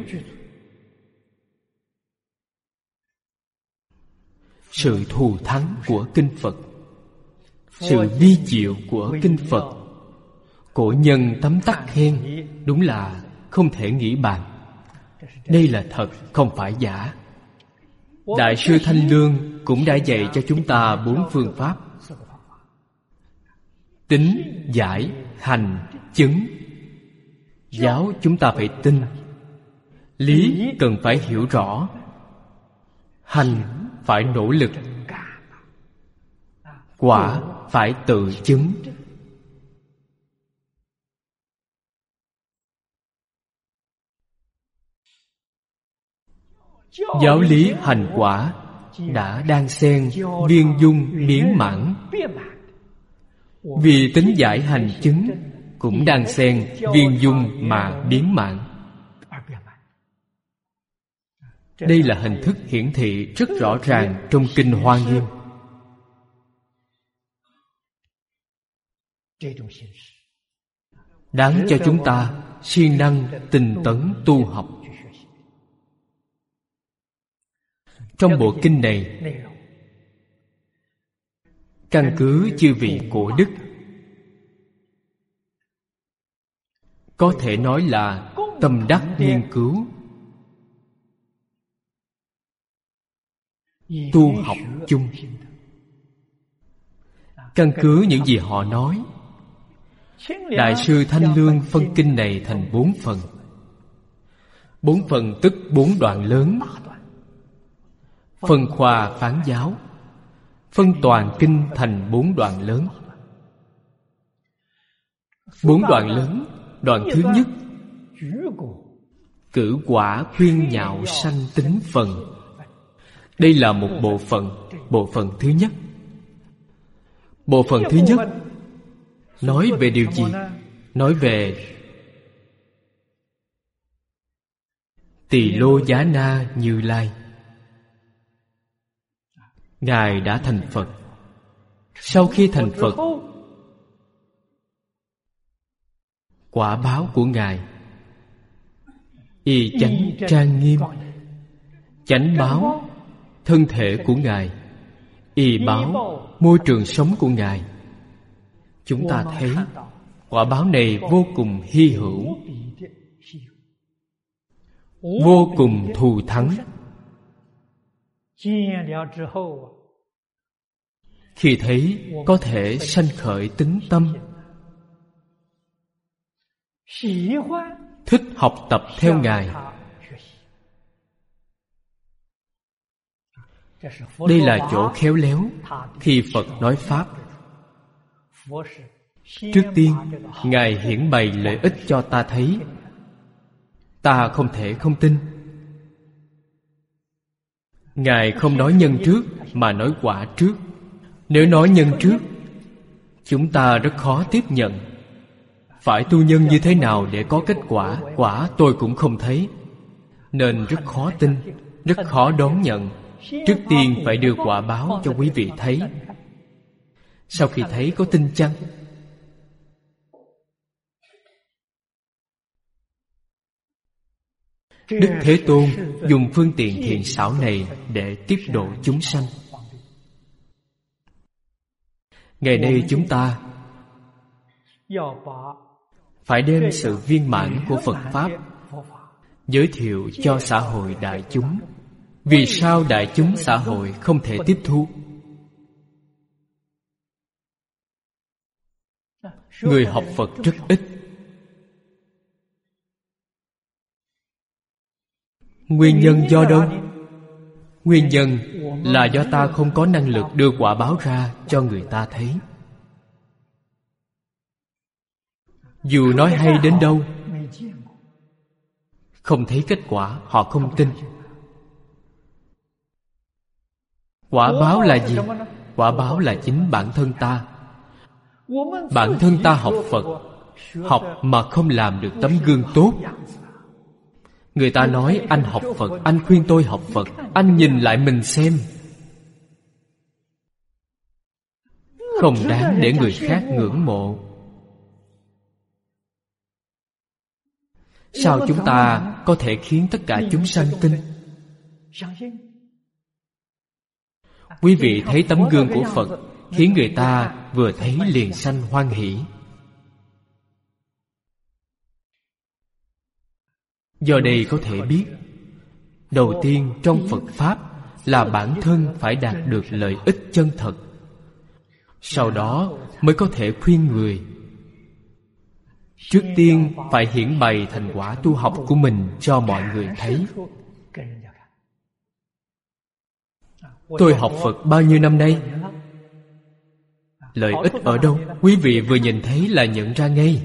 Sự thù thắng của kinh Phật, sự vi diệu của kinh Phật, cổ nhân tấm tắc khen, đúng là không thể nghĩ bàn. Đây là thật, không phải giả. Đại sư Thanh Lương cũng đã dạy cho chúng ta 4 phương pháp: tín, giải, hành, chứng. Giáo chúng ta phải tin, lý cần phải hiểu rõ, hành phải nỗ lực, quả phải tự chứng. Giáo lý hành quả đã đan xen, viên dung, miến mãn. Vì tính giải hành chứng cũng đan xen, viên dung mà biến mãn. Đây là hình thức hiển thị rất rõ ràng trong Kinh Hoa Nghiêm. Đáng cho chúng ta siêng năng tinh tấn tu học. Trong bộ kinh này, căn cứ chư vị cổ đức, có thể nói là tâm đắc nghiên cứu, tu học chung. Căn cứ những gì họ nói, Đại sư Thanh Lương phân kinh này thành 4 phần. 4 phần tức 4 đoạn lớn. Phân khoa phán giáo, phân toàn kinh thành 4 đoạn lớn. 4 đoạn lớn. Đoạn thứ nhất, cử quả khuyên nhạo sanh tính phần. Đây là một bộ phận. Bộ phận thứ nhất. Bộ phận thứ nhất nói về điều gì? Nói về Tỳ Lô Giá Na Như Lai. Ngài đã thành Phật. Sau khi thành Phật, quả báo của Ngài y chánh trang nghiêm. Chánh báo thân thể của Ngài, y báo môi trường sống của Ngài. Chúng ta thấy quả báo này vô cùng hy hữu, vô cùng thù thắng. Khi thấy có thể sanh khởi tính tâm thích học tập theo Ngài. Đây là chỗ khéo léo khi Phật nói Pháp. Trước tiên, Ngài hiển bày lợi ích cho ta thấy. Ta không thể không tin. Ngài không nói nhân trước mà nói quả trước. Nếu nói nhân trước, chúng ta rất khó tiếp nhận. Phải tu nhân như thế nào để có kết quả? Quả tôi cũng không thấy, nên rất khó tin, rất khó đón nhận. Trước tiên phải đưa quả báo cho quý vị thấy. Sau khi thấy có tin chăng? Đức Thế Tôn dùng phương tiện thiện xảo này để tiếp độ chúng sanh. Ngày nay chúng ta phải đem sự viên mãn của Phật Pháp giới thiệu cho xã hội đại chúng. Vì sao đại chúng xã hội không thể tiếp thu? Người học Phật rất ít. Nguyên nhân do đâu? Nguyên nhân là do ta không có năng lực đưa quả báo ra cho người ta thấy. Dù nói hay đến đâu, không thấy kết quả, họ không tin. Quả báo là gì? Quả báo là chính bản thân ta. Bản thân ta học Phật, học mà không làm được tấm gương tốt. Người ta nói anh học Phật, anh khuyên tôi học Phật. Anh nhìn lại mình xem, không đáng để người khác ngưỡng mộ. Sao chúng ta có thể khiến tất cả chúng sanh tin? Quý vị thấy tấm gương của Phật khiến người ta vừa thấy liền sanh hoan hỷ. Do đây có thể biết, đầu tiên trong Phật Pháp là bản thân phải đạt được lợi ích chân thật, sau đó mới có thể khuyên người. Trước tiên phải hiển bày thành quả tu học của mình cho mọi người thấy. Tôi học Phật bao nhiêu năm nay? Lợi ích ở đâu? Quý vị vừa nhìn thấy là nhận ra ngay.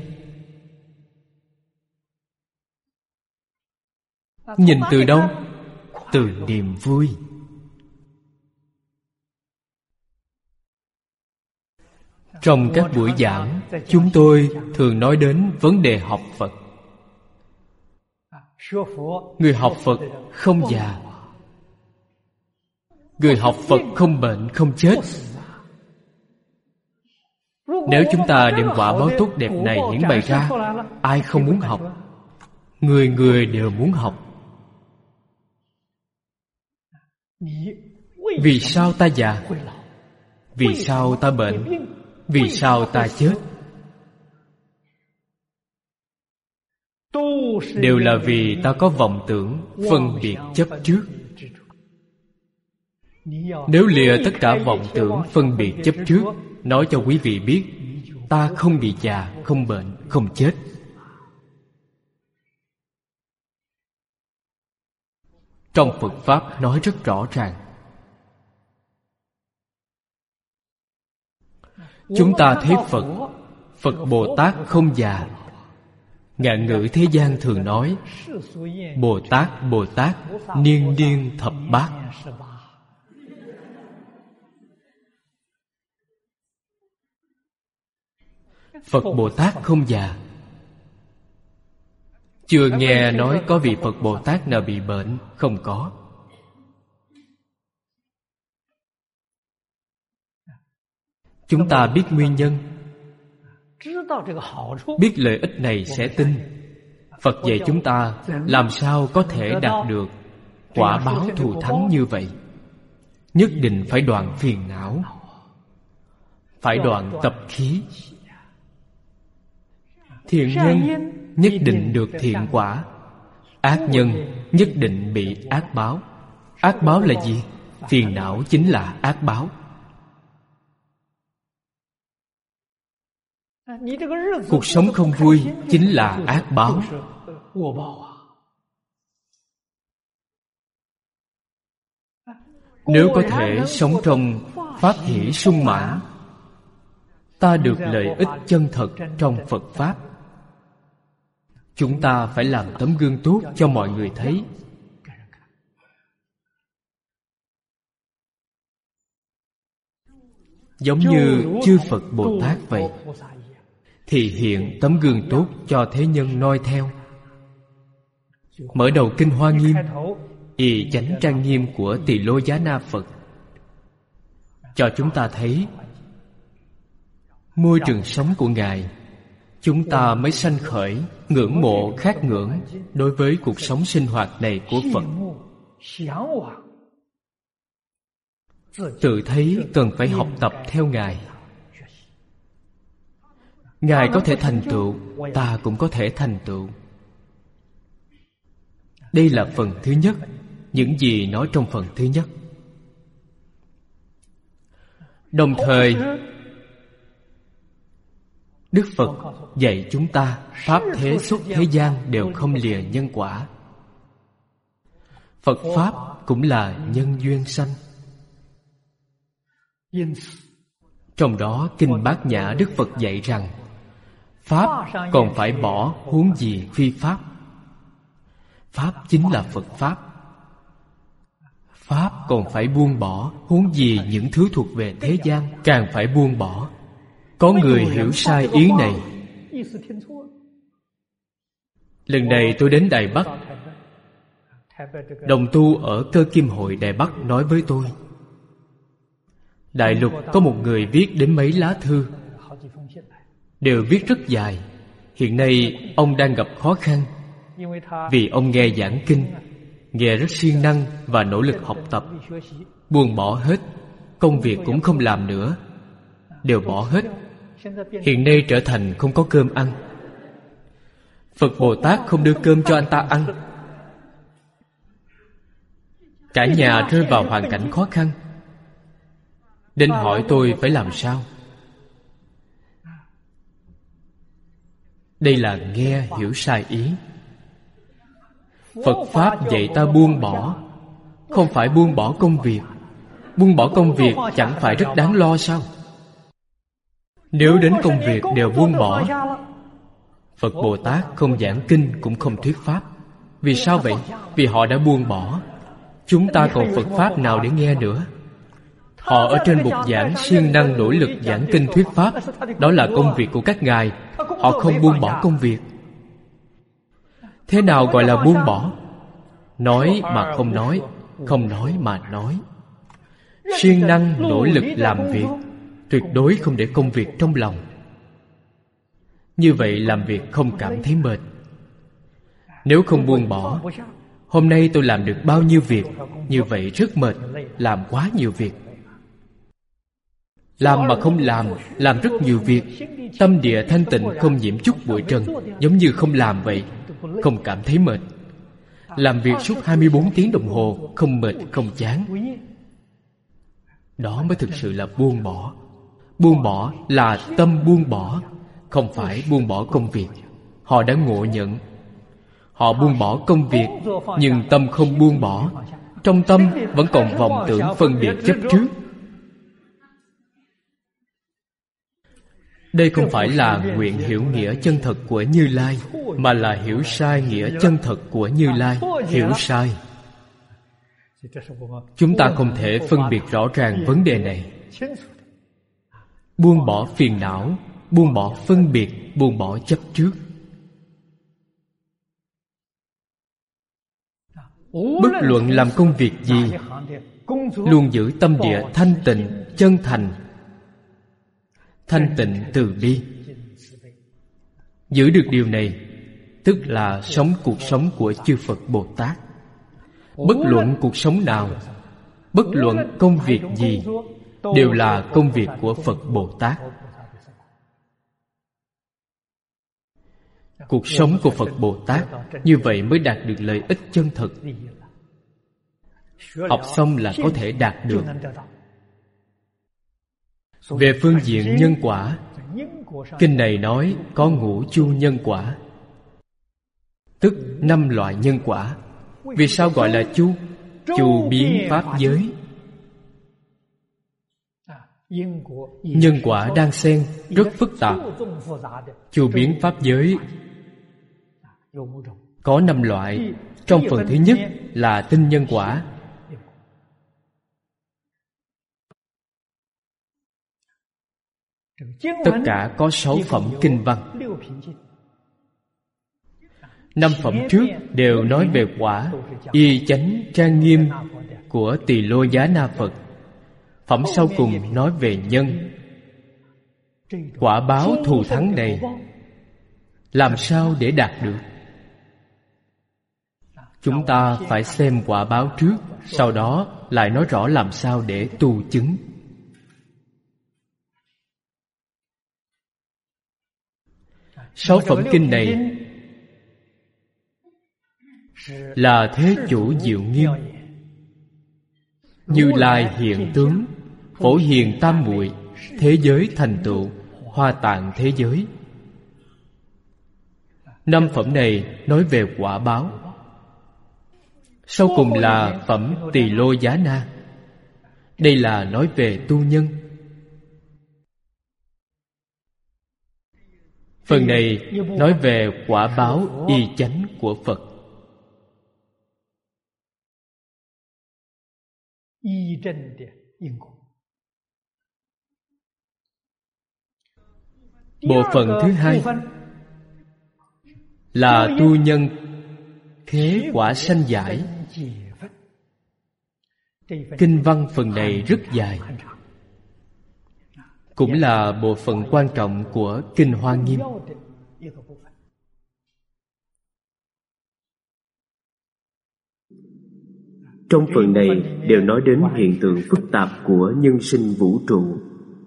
Nhìn từ đâu? Từ niềm vui. Trong các buổi giảng, chúng tôi thường nói đến vấn đề học Phật. Người học Phật không già, người học Phật không bệnh, không chết. Nếu chúng ta đem quả báo tốt đẹp này hiển bày ra, ai không muốn học? Người người đều muốn học. Vì sao ta già? Vì sao ta bệnh? Vì sao ta chết? Đều là vì ta có vọng tưởng, phân biệt chấp trước. Nếu lìa tất cả vọng tưởng, phân biệt chấp trước, nói cho quý vị biết, ta không bị già, không bệnh, không chết. Trong Phật Pháp nói rất rõ ràng. Chúng ta thấy Phật, Phật Bồ Tát không già. Ngạn ngữ thế gian thường nói Bồ Tát, niên niên thập bát. Phật Bồ Tát không già. Chưa nghe nói có vị Phật Bồ Tát nào bị bệnh. Không có. Chúng ta biết nguyên nhân, biết lợi ích này sẽ tin. Phật dạy chúng ta làm sao có thể đạt được quả báo thù thắng như vậy. Nhất định phải đoạn phiền não, phải đoạn tập khí. Thiện nhân nhất định được thiện quả, ác nhân nhất định bị ác báo. Ác báo là gì? Phiền não chính là ác báo. Cuộc sống không vui chính là ác báo. Nếu có thể sống trong pháp hỷ sung mãn, ta được lợi ích chân thật trong Phật Pháp. Chúng ta phải làm tấm gương tốt cho mọi người thấy. Giống như chư Phật Bồ Tát vậy, thì hiện tấm gương tốt cho thế nhân noi theo. Mở đầu kinh Hoa Nghiêm, y chánh trang nghiêm của Tỳ Lô Giá Na Phật cho chúng ta thấy môi trường sống của Ngài, chúng ta mới sanh khởi ngưỡng mộ khát ngưỡng đối với cuộc sống sinh hoạt này của Phật. Tự thấy cần phải học tập theo Ngài. Ngài có thể thành tựu, ta cũng có thể thành tựu. Đây là phần thứ nhất, những gì nói trong phần thứ nhất. Đồng thời, Đức Phật dạy chúng ta pháp thế xuất thế gian đều không lìa nhân quả. Phật Pháp cũng là nhân duyên sanh. Trong đó Kinh Bát Nhã Đức Phật dạy rằng Pháp còn phải bỏ, huống gì phi Pháp. Pháp chính là Phật Pháp. Pháp còn phải buông bỏ, huống gì những thứ thuộc về thế gian càng phải buông bỏ. Có người hiểu sai ý này. Lần này tôi đến Đài Bắc, đồng tu ở Cơ Kim Hội Đài Bắc nói với tôi, Đại Lục có một người viết đến mấy lá thư, đều viết rất dài. Hiện nay ông đang gặp khó khăn, vì ông nghe giảng kinh, nghe rất siêng năng và nỗ lực học tập, buông bỏ hết, công việc cũng không làm nữa, đều bỏ hết. Hiện nay trở thành không có cơm ăn. Phật Bồ Tát không đưa cơm cho anh ta ăn. Cả nhà rơi vào hoàn cảnh khó khăn. Đến hỏi tôi phải làm sao. Đây là nghe hiểu sai ý. Phật Pháp dạy ta buông bỏ, không phải buông bỏ công việc. Buông bỏ công việc chẳng phải rất đáng lo sao? Nếu đến công việc đều buông bỏ, Phật Bồ Tát không giảng kinh cũng không thuyết Pháp. Vì sao vậy? Vì họ đã buông bỏ. Chúng ta còn Phật Pháp nào để nghe nữa? Họ ở trên bục giảng siêng năng nỗ lực giảng kinh thuyết Pháp. Đó là công việc của các ngài. Họ không buông bỏ công việc. Thế nào gọi là buông bỏ? Nói mà không nói, không nói mà nói. Siêng năng nỗ lực làm việc, tuyệt đối không để công việc trong lòng. Như vậy làm việc không cảm thấy mệt. Nếu không buông bỏ, hôm nay tôi làm được bao nhiêu việc, như vậy rất mệt, làm quá nhiều việc. Làm mà không làm rất nhiều việc. Tâm địa thanh tịnh, không nhiễm chút bụi trần, giống như không làm vậy, không cảm thấy mệt. Làm việc suốt 24 tiếng đồng hồ, không mệt, không chán. Đó mới thực sự là buông bỏ. Buông bỏ là tâm buông bỏ, không phải buông bỏ công việc. Họ đã ngộ nhận. Họ buông bỏ công việc, nhưng tâm không buông bỏ. Trong tâm vẫn còn vọng tưởng phân biệt chấp trước. Đây không phải là nguyện hiểu nghĩa chân thật của Như Lai, mà là hiểu sai nghĩa chân thật của Như Lai. Hiểu sai. Chúng ta không thể phân biệt rõ ràng vấn đề này. Buông bỏ phiền não, buông bỏ phân biệt, buông bỏ chấp trước. Bất luận làm công việc gì, luôn giữ tâm địa thanh tịnh, chân thành, thanh tịnh từ bi. Giữ được điều này, tức là sống cuộc sống của chư Phật Bồ Tát. Bất luận cuộc sống nào, bất luận công việc gì, đều là công việc của Phật Bồ Tát. Cuộc sống của Phật Bồ Tát, như vậy mới đạt được lợi ích chân thực. Học xong là có thể đạt được. Về phương diện nhân quả, kinh này nói có ngũ chu nhân quả, tức 5 loại nhân quả. Vì sao gọi là chu? Chu biến pháp giới. Nhân quả đan xen, rất phức tạp. Chu biến pháp giới có 5 loại. Trong phần thứ nhất là tinh nhân quả. Tất cả có 6 phẩm kinh văn. 5 phẩm trước đều nói về quả y chánh trang nghiêm của Tỳ Lô Giá Na Phật. Phẩm sau cùng nói về nhân. Quả báo thù thắng này làm sao để đạt được? Chúng ta phải xem quả báo trước, sau đó lại nói rõ làm sao để tu chứng. Sáu phẩm kinh này là thế chủ diệu nghiêm, Như Lai hiện tướng, Phổ Hiền Tam Muội, thế giới thành tựu, Hoa Tạng thế giới. 5 phẩm này nói về quả báo. Sau cùng là phẩm Tỳ Lô Giá Na. Đây là nói về tu nhân. Phần này nói về quả báo y chánh của Phật. Bộ phận thứ hai là tu nhân khế quả sanh giải. Kinh văn phần này rất dài, cũng là bộ phận quan trọng của Kinh Hoa Nghiêm. Trong phần này đều nói đến hiện tượng phức tạp của nhân sinh vũ trụ.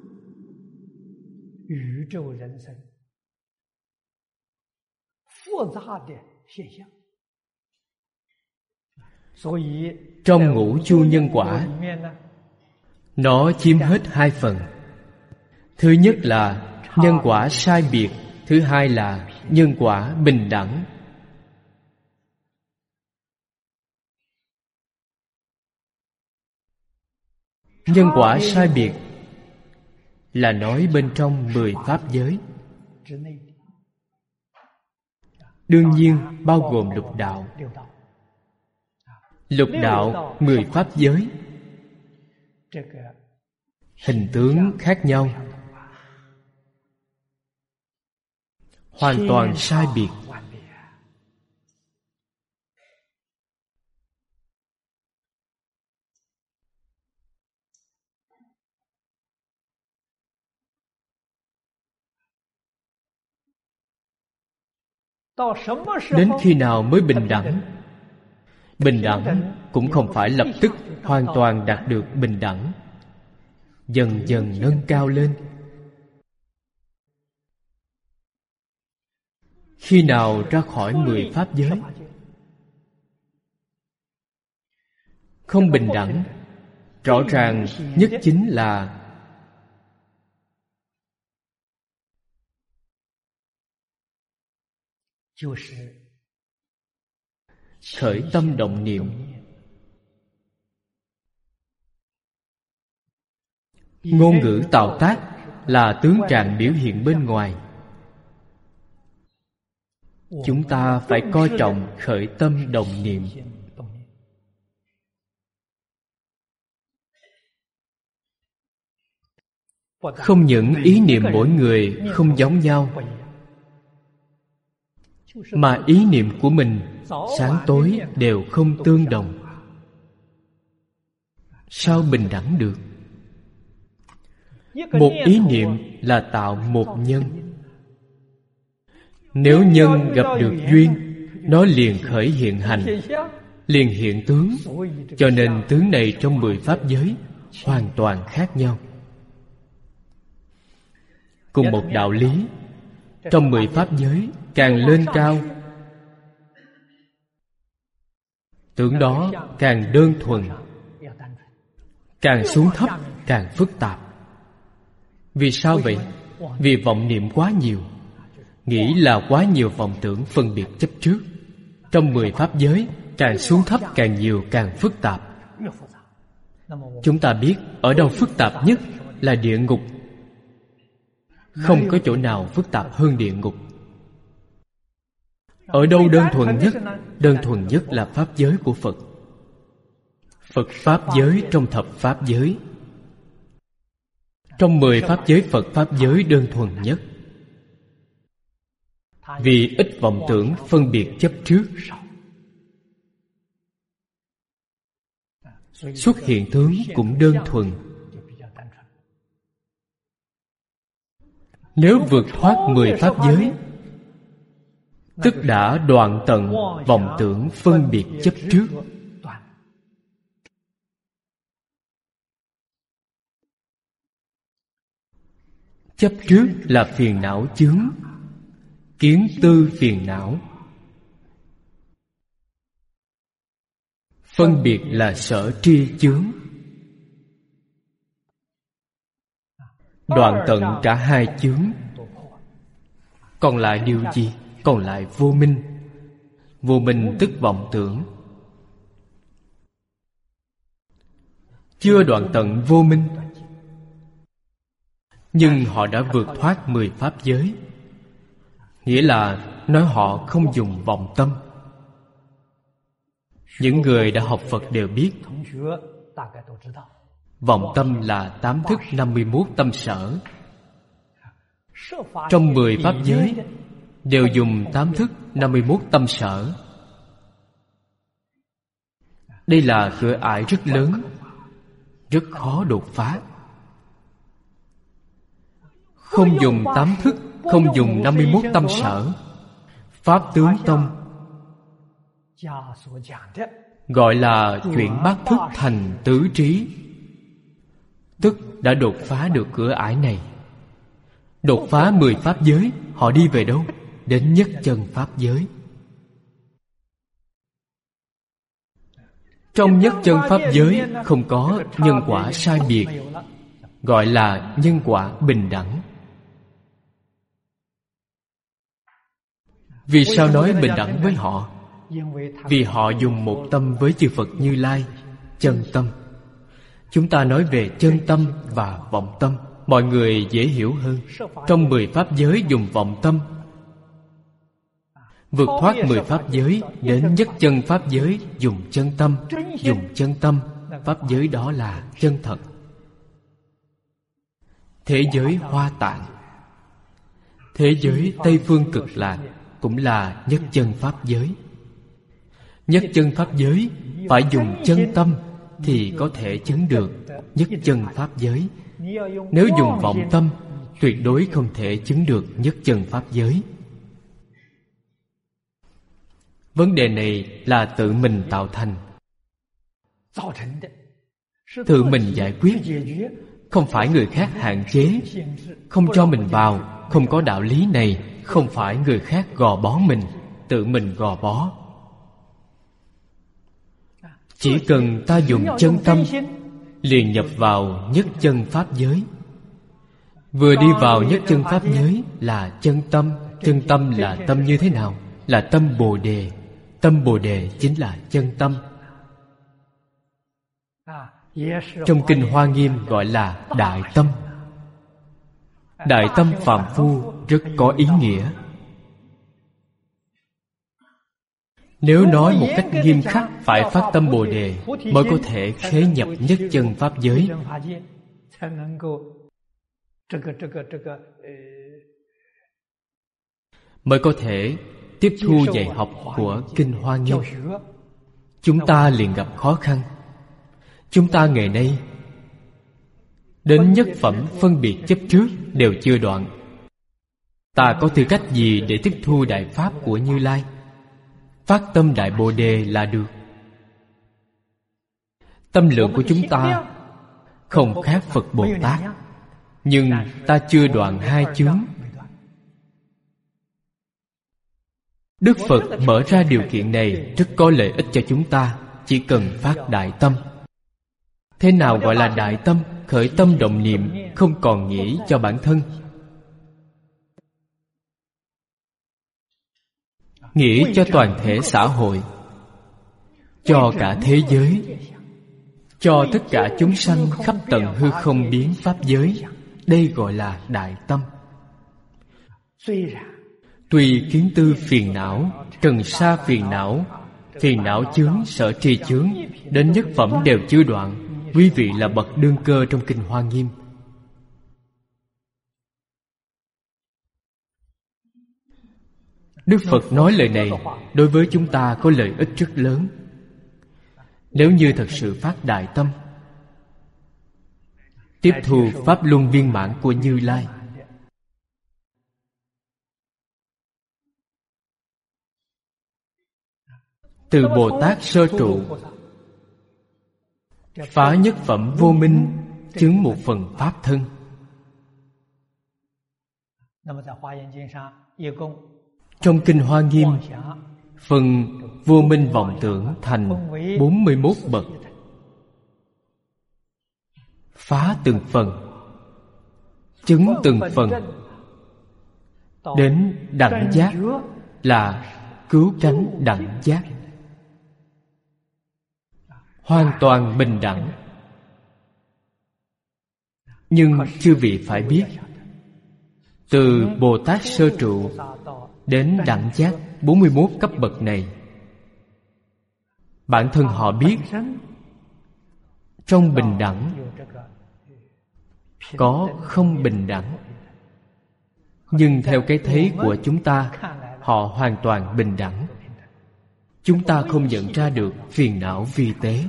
Trong ngũ chu nhân quả, nó chiếm hết hai phần. Thứ nhất là nhân quả sai biệt, thứ hai là nhân quả bình đẳng. Nhân quả sai biệt là nói bên trong 10 pháp giới, đương nhiên bao gồm lục đạo. Lục đạo 10 pháp giới, hình tướng khác nhau, hoàn toàn sai biệt. Đến khi nào mới bình đẳng? Bình đẳng cũng không phải lập tức hoàn toàn đạt được bình đẳng, dần dần nâng cao lên. Khi nào ra khỏi 10 pháp giới? Không bình đẳng, rõ ràng nhất chính là khởi tâm động niệm. Ngôn ngữ tạo tác là tướng trạng biểu hiện bên ngoài. Chúng ta phải coi trọng khởi tâm động niệm. Không những ý niệm mỗi người không giống nhau, mà ý niệm của mình sáng tối đều không tương đồng. Sao bình đẳng được? Một ý niệm là tạo một nhân. Nếu nhân gặp được duyên, nó liền khởi hiện hành, liền hiện tướng. Cho nên tướng này trong 10 pháp giới hoàn toàn khác nhau. Cùng một đạo lý, trong 10 pháp giới càng lên cao, tướng đó càng đơn thuần. Càng xuống thấp càng phức tạp. Vì sao vậy? Vì vọng niệm quá nhiều, nghĩ là quá nhiều vọng tưởng phân biệt chấp trước. Trong 10 pháp giới, càng xuống thấp càng nhiều, càng phức tạp. Chúng ta biết ở đâu phức tạp nhất là địa ngục. Không có chỗ nào phức tạp hơn địa ngục. Ở đâu đơn thuần nhất? Đơn thuần nhất là pháp giới của Phật. Phật pháp giới trong thập pháp giới. Trong 10 pháp giới, Phật pháp giới đơn thuần nhất. Vì ít vọng tưởng phân biệt chấp trước, xuất hiện tướng cũng đơn thuần. Nếu vượt thoát 10 pháp giới, tức đã đoạn tận vọng tưởng phân biệt chấp trước. Chấp trước là phiền não chướng, kiến tư phiền não. Phân biệt là sở tri chướng. Đoạn tận cả hai chướng, còn lại điều gì? Còn lại vô minh. Vô minh tức vọng tưởng. chưa đoạn tận vô minh, nhưng họ đã vượt thoát 10 pháp giới. Nghĩa là nói họ không dùng vọng tâm. Những người đã học Phật đều biết, vọng tâm là 8 thức 51 tâm sở. Trong 10 pháp giới đều dùng 8 thức 51 tâm sở. Đây là cửa ải rất lớn, rất khó đột phá. Không dùng 8 thức, không dùng 51 tâm sở, Pháp tướng tông gọi là chuyển bát thức thành tứ trí, tức đã đột phá được cửa ải này. Đột phá 10 pháp giới, họ đi về đâu? Đến nhất chân pháp giới. Trong nhất chân pháp giới không có nhân quả sai biệt, gọi là nhân quả bình đẳng. Vì sao nói bình đẳng với họ? Vì họ dùng một tâm với chư Phật Như Lai, chân tâm. Chúng ta nói về chân tâm và vọng tâm, mọi người dễ hiểu hơn. Trong 10 pháp giới dùng vọng tâm, vượt thoát 10 pháp giới đến nhất chân pháp giới dùng chân tâm. Dùng chân tâm, pháp giới đó là chân thật. Thế giới Hoa Tạng, thế giới Tây Phương Cực Lạc cũng là nhất chân pháp giới. Nhất chân pháp giới phải dùng chân tâm thì có thể chứng được nhất chân pháp giới. Nếu dùng vọng tâm, tuyệt đối không thể chứng được nhất chân pháp giới. Vấn đề này là tự mình tạo thành, tự mình giải quyết, không phải người khác hạn chế, không cho mình vào. Không có đạo lý này, không phải người khác gò bó mình, tự mình gò bó. Chỉ cần ta dùng chân tâm, liền nhập vào nhất chân pháp giới. Vừa đi vào nhất chân pháp giới là chân tâm. Chân tâm là tâm như thế nào? Là tâm Bồ Đề. Tâm Bồ Đề chính là chân tâm. Trong Kinh Hoa Nghiêm gọi là đại tâm. Đại tâm phàm phu rất có ý nghĩa. Nếu nói một cách nghiêm khắc, phải phát tâm Bồ Đề mới có thể khế nhập nhất chân pháp giới, mới có thể tiếp thu dạy học của Kinh Hoa Nghiêm. Chúng ta liền gặp khó khăn. Chúng ta ngày nay đến nhất phẩm phân biệt chấp trước đều chưa đoạn. Ta có tư cách gì để tiếp thu đại pháp của Như Lai? Phát tâm đại Bồ Đề là được. Tâm lượng của chúng ta không khác Phật Bồ Tát, nhưng ta chưa đoạn hai chướng. Đức Phật mở ra điều kiện này rất có lợi ích cho chúng ta. Chỉ cần phát đại tâm. Thế nào gọi là đại tâm? Khởi tâm động niệm, không còn nghĩ cho bản thân, nghĩ cho toàn thể xã hội, cho cả thế giới, cho tất cả chúng sanh khắp tận hư không biến pháp giới. Đây gọi là đại tâm. Tuy kiến tư phiền não, trần sa phiền não, phiền não chướng, sở tri chướng, đến nhất phẩm đều chưa đoạn. Quý vị là bậc đương cơ trong Kinh Hoa Nghiêm. Đức Phật nói lời này đối với chúng ta có lợi ích rất lớn. Nếu như thật sự phát đại tâm, tiếp thu pháp luân viên mãn của Như Lai, từ Bồ Tát sơ trụ phá nhất phẩm vô minh, chứng một phần pháp thân. Trong Kinh Hoa Nghiêm phần vô minh vọng tưởng thành 41 bậc, phá từng phần, chứng từng phần, đến đẳng giác là cứu cánh đẳng giác, hoàn toàn bình đẳng. Nhưng chư vị phải biết, từ Bồ Tát Sơ Trụ đến Đẳng Giác 41 cấp bậc này, bản thân họ biết trong bình đẳng có không bình đẳng. Nhưng theo cái thấy của chúng ta, họ hoàn toàn bình đẳng. Chúng ta không nhận ra được phiền não vi tế.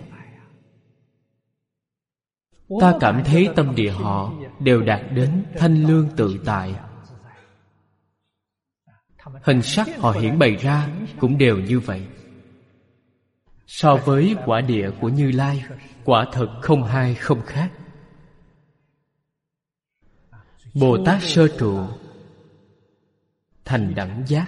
Ta cảm thấy tâm địa họ đều đạt đến thanh lương tự tại. Hình sắc họ hiển bày ra cũng đều như vậy. So với quả địa của Như Lai, quả thật không hai không khác. Bồ Tát Sơ Trụ thành Đẳng Giác.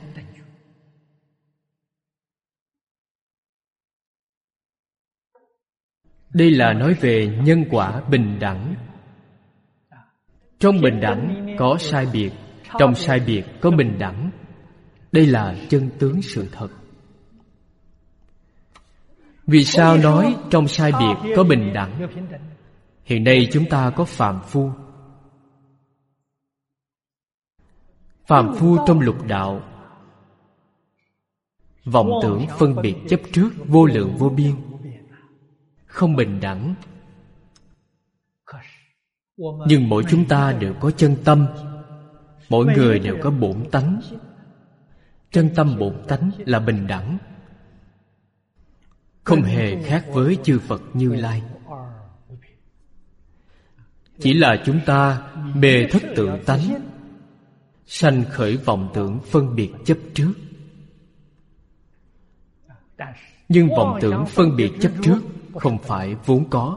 Đây là nói về nhân quả bình đẳng. Trong bình đẳng có sai biệt, trong sai biệt có bình đẳng. Đây là chân tướng sự thật. Vì sao nói trong sai biệt có bình đẳng? Hiện nay chúng ta có phàm phu. Phàm phu trong lục đạo, vọng tưởng phân biệt chấp trước vô lượng vô biên, không bình đẳng. Nhưng mỗi chúng ta đều có chân tâm, mỗi người đều có bổn tánh. Chân tâm bổn tánh là bình đẳng, không hề khác với chư Phật Như Lai. Chỉ là chúng ta mê thất tự tánh, sanh khởi vọng tưởng phân biệt chấp trước. Nhưng vọng tưởng phân biệt chấp trước không phải vốn có.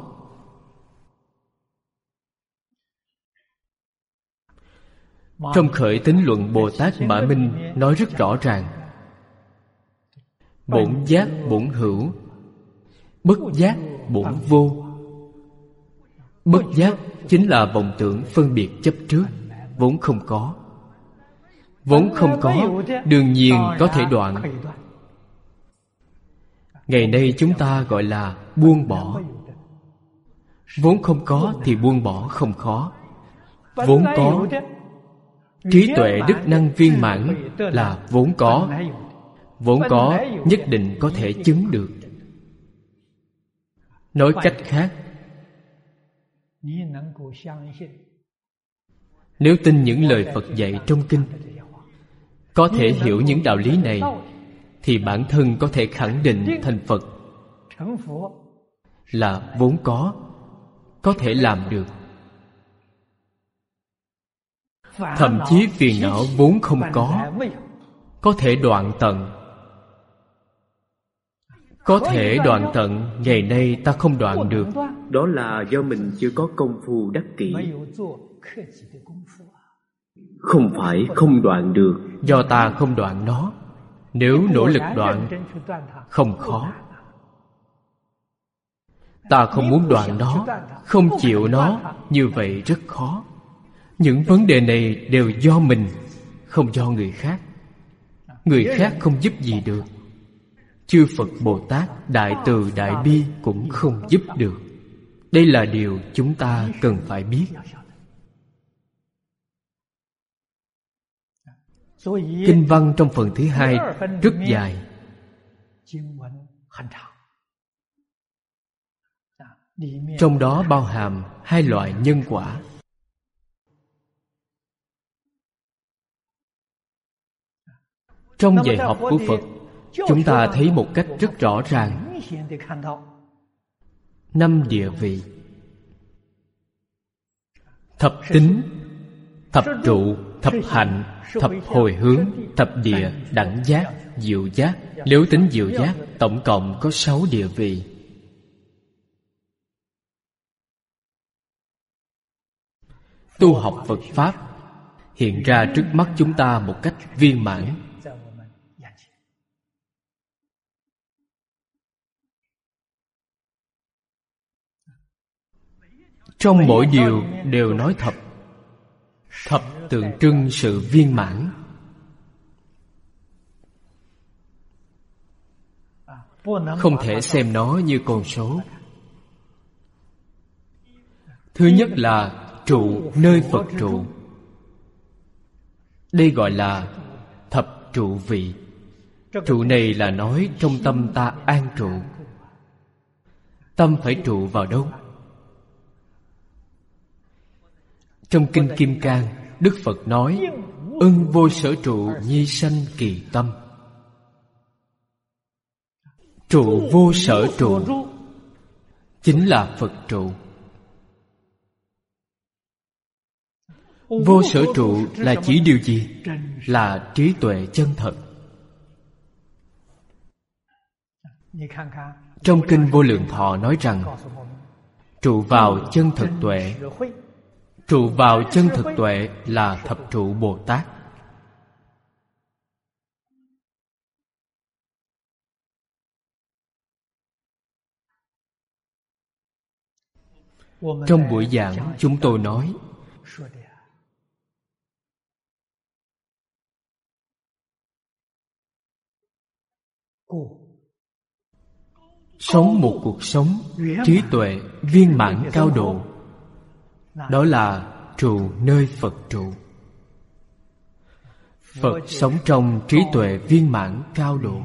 Trong Khởi Tín Luận, Bồ Tát Mã Minh nói rất rõ ràng: bổn giác bổn hữu, bất giác bổn vô. Bất giác chính là vọng tưởng phân biệt chấp trước, vốn không có. Vốn không có, đương nhiên có thể đoạn. Ngày nay chúng ta gọi là buông bỏ. Vốn không có thì buông bỏ không khó. Vốn có, trí tuệ đức năng viên mãn là vốn có. Vốn có nhất định có thể chứng được. Nói cách khác, nếu tin những lời Phật dạy trong kinh, có thể hiểu những đạo lý này, thì bản thân có thể khẳng định thành Phật là vốn có thể làm được. Thậm chí phiền não vốn không có thể đoạn tận. Có thể đoạn tận, ngày nay ta không đoạn được. Đó là do mình chưa có công phu đắc kỷ. Không phải không đoạn được, do ta không đoạn nó. Nếu nỗ lực đoạn, không khó. Ta không muốn đoạn nó, không chịu nó, như vậy rất khó. Những vấn đề này đều do mình, không do người khác. Người khác không giúp gì được. Chư Phật Bồ Tát Đại Từ Đại Bi cũng không giúp được. Đây là điều chúng ta cần phải biết. Kinh văn trong phần thứ hai rất dài. Trong đó bao hàm hai loại nhân quả. Trong dạy học của Phật, chúng ta thấy một cách rất rõ ràng 5 địa vị: thập tính, thập trụ, thập hạnh, thập hồi hướng, thập địa, đẳng giác, diệu giác. Nếu tính diệu giác, tổng cộng có 6 địa vị. Tu học Phật Pháp hiện ra trước mắt chúng ta một cách viên mãn. Trong mỗi điều đều nói thập. Thập tượng trưng sự viên mãn. Không thể xem nó như con số. Thứ nhất là trụ nơi Phật trụ. Đây gọi là thập trụ vị. Trụ này là nói trong tâm ta an trụ. Tâm phải trụ vào đâu? Trong Kinh Kim Cang, Đức Phật nói: ưng vô sở trụ nhi sanh kỳ tâm. Trụ vô sở trụ chính là Phật trụ. Vô sở trụ là chỉ điều gì? Là trí tuệ chân thật. Trong Kinh Vô Lượng Thọ nói rằng trụ vào chân thực tuệ. Trụ vào chân thực tuệ là thập trụ Bồ Tát. Trong buổi giảng chúng tôi nói sống một cuộc sống trí tuệ viên mãn cao độ, đó là trụ nơi Phật trụ. Phật sống trong trí tuệ viên mãn cao độ.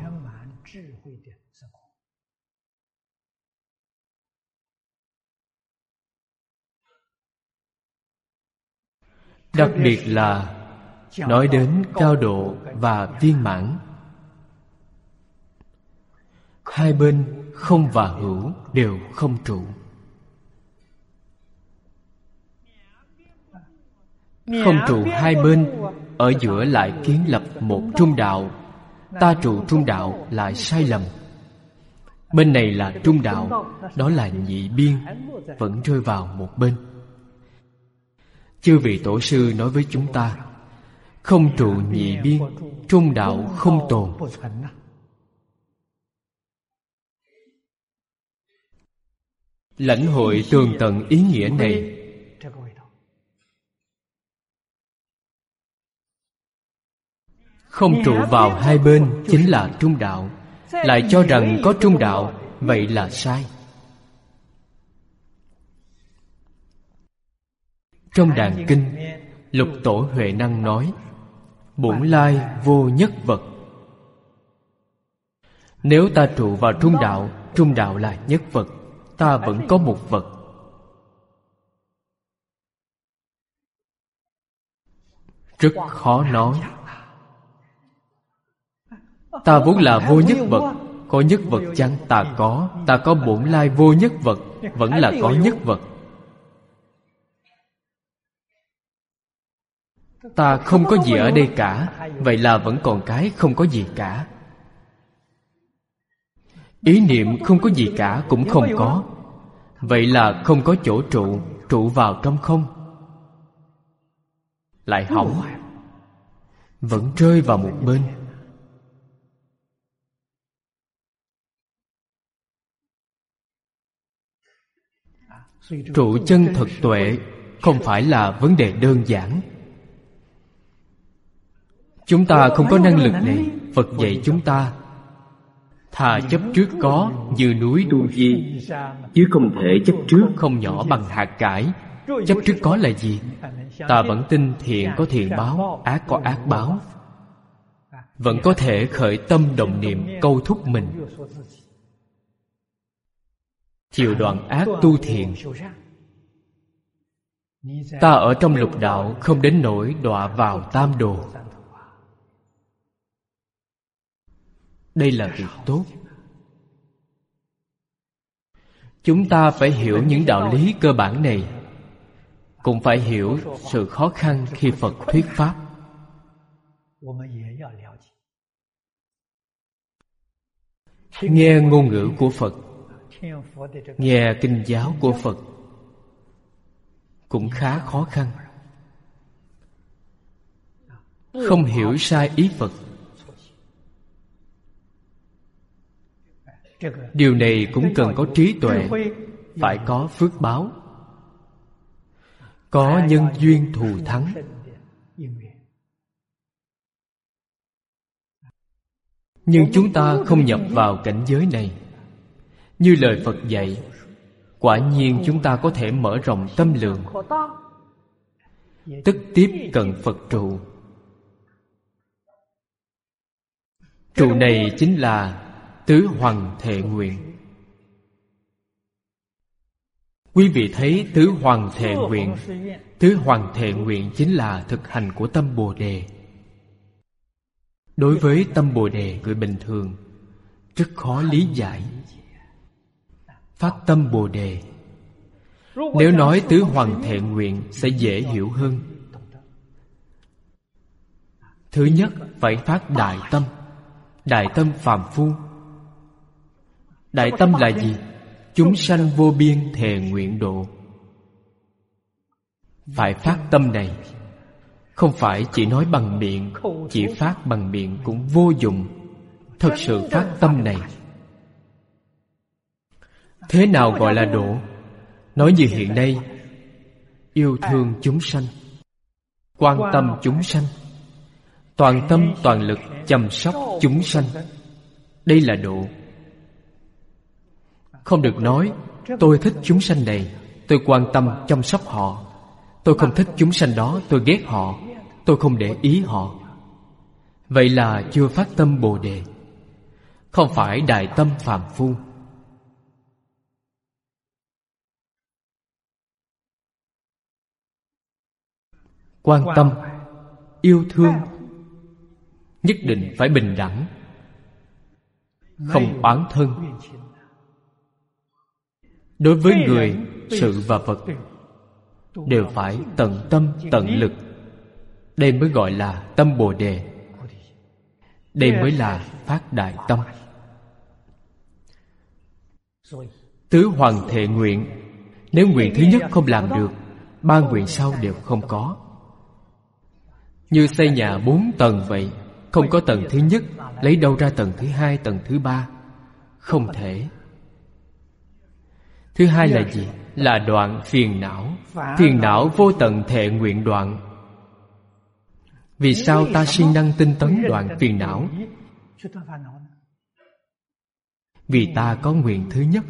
Đặc biệt là nói đến cao độ và viên mãn, hai bên không và hữu đều không trụ. Không trụ hai bên, ở giữa lại kiến lập một trung đạo. Ta trụ trung đạo lại sai lầm. Bên này là trung đạo, đó là nhị biên, vẫn rơi vào một bên. Chư vị tổ sư nói với chúng ta: không trụ nhị biên, trung đạo không tồn. Lãnh hội tường tận ý nghĩa này, không trụ vào hai bên chính là trung đạo. Lại cho rằng có trung đạo, vậy là sai. Trong Đàn Kinh, Lục Tổ Huệ Năng nói: bổn lai vô nhất vật. Nếu ta trụ vào trung đạo là nhất vật, ta vẫn có một vật. Rất khó nói. Ta vốn là vô nhất vật, có nhất vật chăng? Ta có bổn lai vô nhất vật, vẫn là có nhất vật. Ta không có gì ở đây cả, vậy là vẫn còn cái không có gì cả. Ý niệm không có gì cả cũng không có, vậy là không có chỗ trụ, trụ vào trong không. Lại hỏng, vẫn rơi vào một bên. Trụ chân thật tuệ không phải là vấn đề đơn giản. Chúng ta không có năng lực này. Phật dạy chúng ta: thà chấp trước có như núi tu di, chứ không thể chấp trước không nhỏ bằng hạt cải. Chấp trước có là gì? Ta vẫn tin thiện có thiện báo, ác có ác báo. Vẫn có thể khởi tâm động niệm câu thúc mình chiều đoạn ác tu thiện. Ta ở trong lục đạo không đến nỗi đọa vào tam đồ. Đây là việc tốt. Chúng ta phải hiểu những đạo lý cơ bản này, cũng phải hiểu sự khó khăn khi Phật thuyết pháp. Nghe ngôn ngữ của Phật, nghe kinh giáo của Phật cũng khá khó khăn. Không hiểu sai ý Phật, điều này cũng cần có trí tuệ, phải có phước báo, có nhân duyên thù thắng. Nhưng chúng ta không nhập vào cảnh giới này. Như lời Phật dạy, quả nhiên chúng ta có thể mở rộng tâm lượng, tức tiếp cận Phật trụ. Trụ này chính là tứ hoằng thệ nguyện. Quý vị thấy tứ hoằng thệ nguyện. Tứ hoằng thệ nguyện chính là thực hành của tâm Bồ Đề. Đối với tâm Bồ Đề người bình thường rất khó lý giải. Phát tâm Bồ Đề, nếu nói tứ hoằng thệ nguyện sẽ dễ hiểu hơn. Thứ nhất phải phát đại tâm. Đại tâm phàm phu. Đại tâm là gì? Chúng sanh vô biên thệ nguyện độ. Phải phát tâm này. Không phải chỉ nói bằng miệng. Chỉ phát bằng miệng cũng vô dụng. Thật sự phát tâm này. Thế nào gọi là độ? Nói như hiện nay, yêu thương chúng sanh, quan tâm chúng sanh, toàn tâm toàn lực chăm sóc chúng sanh. Đây là độ. Không được nói tôi thích chúng sanh này, tôi quan tâm chăm sóc họ. Tôi không thích chúng sanh đó, tôi ghét họ, tôi không để ý họ. Vậy là chưa phát tâm Bồ Đề. Không phải đại tâm phàm phu. Quan tâm, yêu thương nhất định phải bình đẳng, không oán thân. Đối với người, sự và vật đều phải tận tâm tận lực. Đây mới gọi là tâm Bồ Đề. Đây mới là phát đại tâm. Tứ hoằng thệ nguyện. Nếu nguyện thứ nhất không làm được, ba nguyện sau đều không có. Như xây nhà 4 tầng vậy, không có tầng thứ nhất, lấy đâu ra tầng thứ hai, tầng thứ ba? Không thể. Thứ hai là gì? Là đoạn phiền não. Phiền não vô tận thệ nguyện đoạn. Vì sao ta siêng năng tinh tấn đoạn phiền não? Vì ta có nguyện thứ nhất.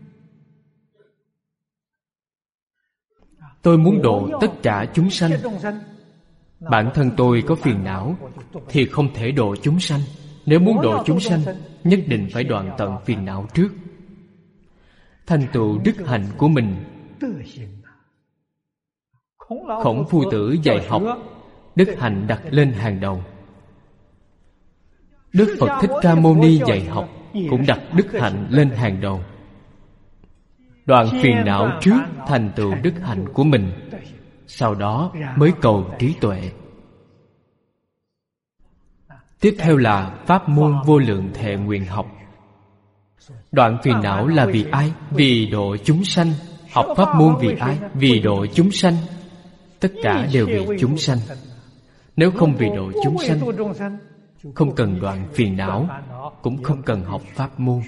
Tôi muốn độ tất cả chúng sanh. Bản thân tôi có phiền não thì không thể độ chúng sanh. Nếu muốn độ chúng sanh, nhất định phải đoạn tận phiền não trước, thành tựu đức hạnh của mình. Khổng Phu Tử dạy học, đức hạnh đặt lên hàng đầu. Đức Phật Thích Ca Mâu Ni dạy học cũng đặt đức hạnh lên hàng đầu. Đoạn phiền não trước, thành tựu đức hạnh của mình, sau đó mới cầu trí tuệ. Tiếp theo là pháp môn vô lượng thệ nguyện học. Đoạn phiền não là vì ai? Vì độ chúng sanh. Học pháp môn vì ai? Vì độ chúng sanh. Tất cả đều vì chúng sanh. Nếu không vì độ chúng sanh, không cần đoạn phiền não, cũng không cần học pháp môn.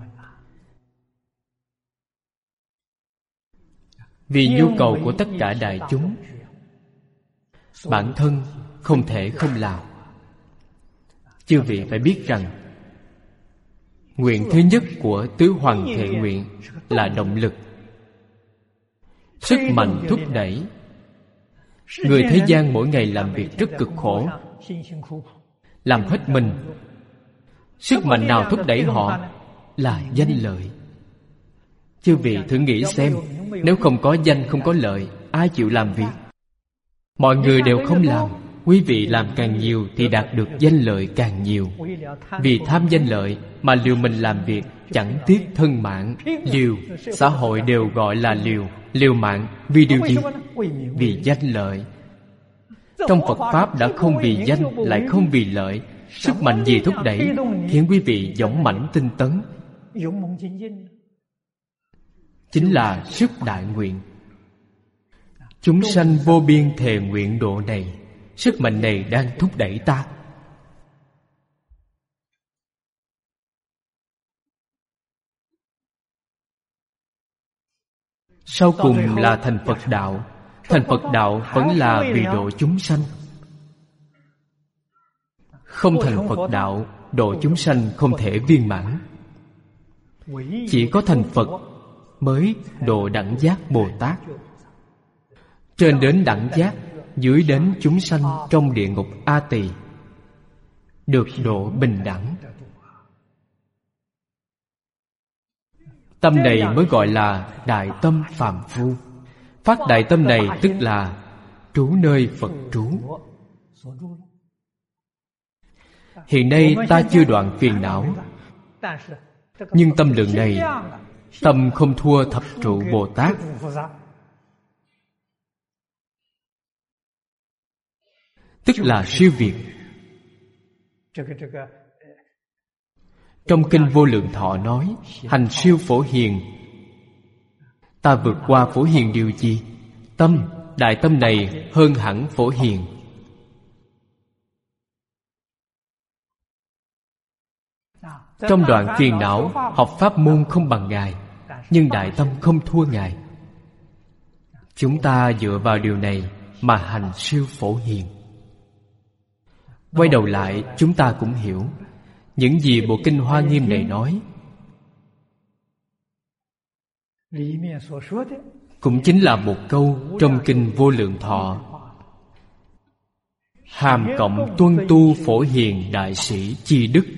Vì nhu cầu của tất cả đại chúng, bản thân không thể không làm. Chư vị phải biết rằng, nguyện thứ nhất của tứ hoằng thệ nguyện là động lực, sức mạnh thúc đẩy. Người thế gian mỗi ngày làm việc rất cực khổ, làm hết mình. Sức mạnh nào thúc đẩy họ? Là danh lợi. Chư vị thử nghĩ xem, nếu không có danh, không có lợi, ai chịu làm việc? Mọi người đều không làm. Quý vị làm càng nhiều thì đạt được danh lợi càng nhiều. Vì tham danh lợi mà liều mình làm việc, chẳng tiếc thân mạng. Liều, xã hội đều gọi là liều. Liều mạng vì điều gì? Vì danh lợi. Trong Phật Pháp đã không vì danh, lại không vì lợi. Sức mạnh gì thúc đẩy khiến quý vị dũng mãnh tinh tấn? Chính là sức đại nguyện. Chúng sanh vô biên thề nguyện độ này, sức mạnh này đang thúc đẩy ta. Sau cùng là thành Phật đạo. Thành Phật đạo vẫn là vì độ chúng sanh. Không thành Phật đạo, độ chúng sanh không thể viên mãn. Chỉ có thành Phật mới độ đẳng giác Bồ Tát. Trên đến đẳng giác dưới đến chúng sanh trong địa ngục A Tỳ được độ bình đẳng. Tâm này mới gọi là đại tâm phàm phu. Phát đại tâm này tức là trú nơi Phật trú. Hiện nay ta chưa đoạn phiền não, nhưng tâm lượng này, tâm không thua thập trụ Bồ Tát. Tức là siêu việt. Trong Kinh Vô Lượng Thọ nói, hành siêu Phổ Hiền. Ta vượt qua Phổ Hiền điều gì? Tâm, đại tâm này hơn hẳn Phổ Hiền. Trong đoạn phiền não, học pháp môn không bằng Ngài, nhưng đại tâm không thua Ngài. Chúng ta dựa vào điều này mà hành siêu Phổ Hiền. Quay đầu lại, chúng ta cũng hiểu những gì bộ Kinh Hoa Nghiêm này nói cũng chính là một câu trong Kinh Vô Lượng Thọ: hàm cộng tuân tu Phổ Hiền đại sĩ chi đức.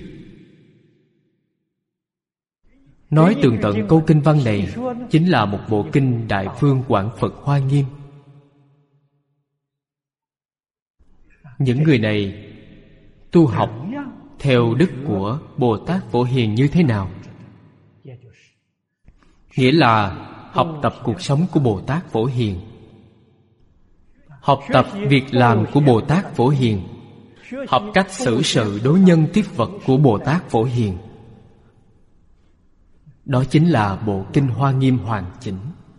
Nói tường tận câu kinh văn này chính là một bộ kinh Đại Phương Quảng Phật Hoa Nghiêm. Những người này tu học theo đức của Bồ Tát Phổ Hiền như thế nào? Nghĩa là học tập cuộc sống của Bồ Tát Phổ Hiền, học tập việc làm của Bồ Tát Phổ Hiền, học cách xử sự đối nhân tiếp vật của Bồ Tát Phổ Hiền. Đó chính là bộ Kinh Hoa Nghiêm hoàn chỉnh.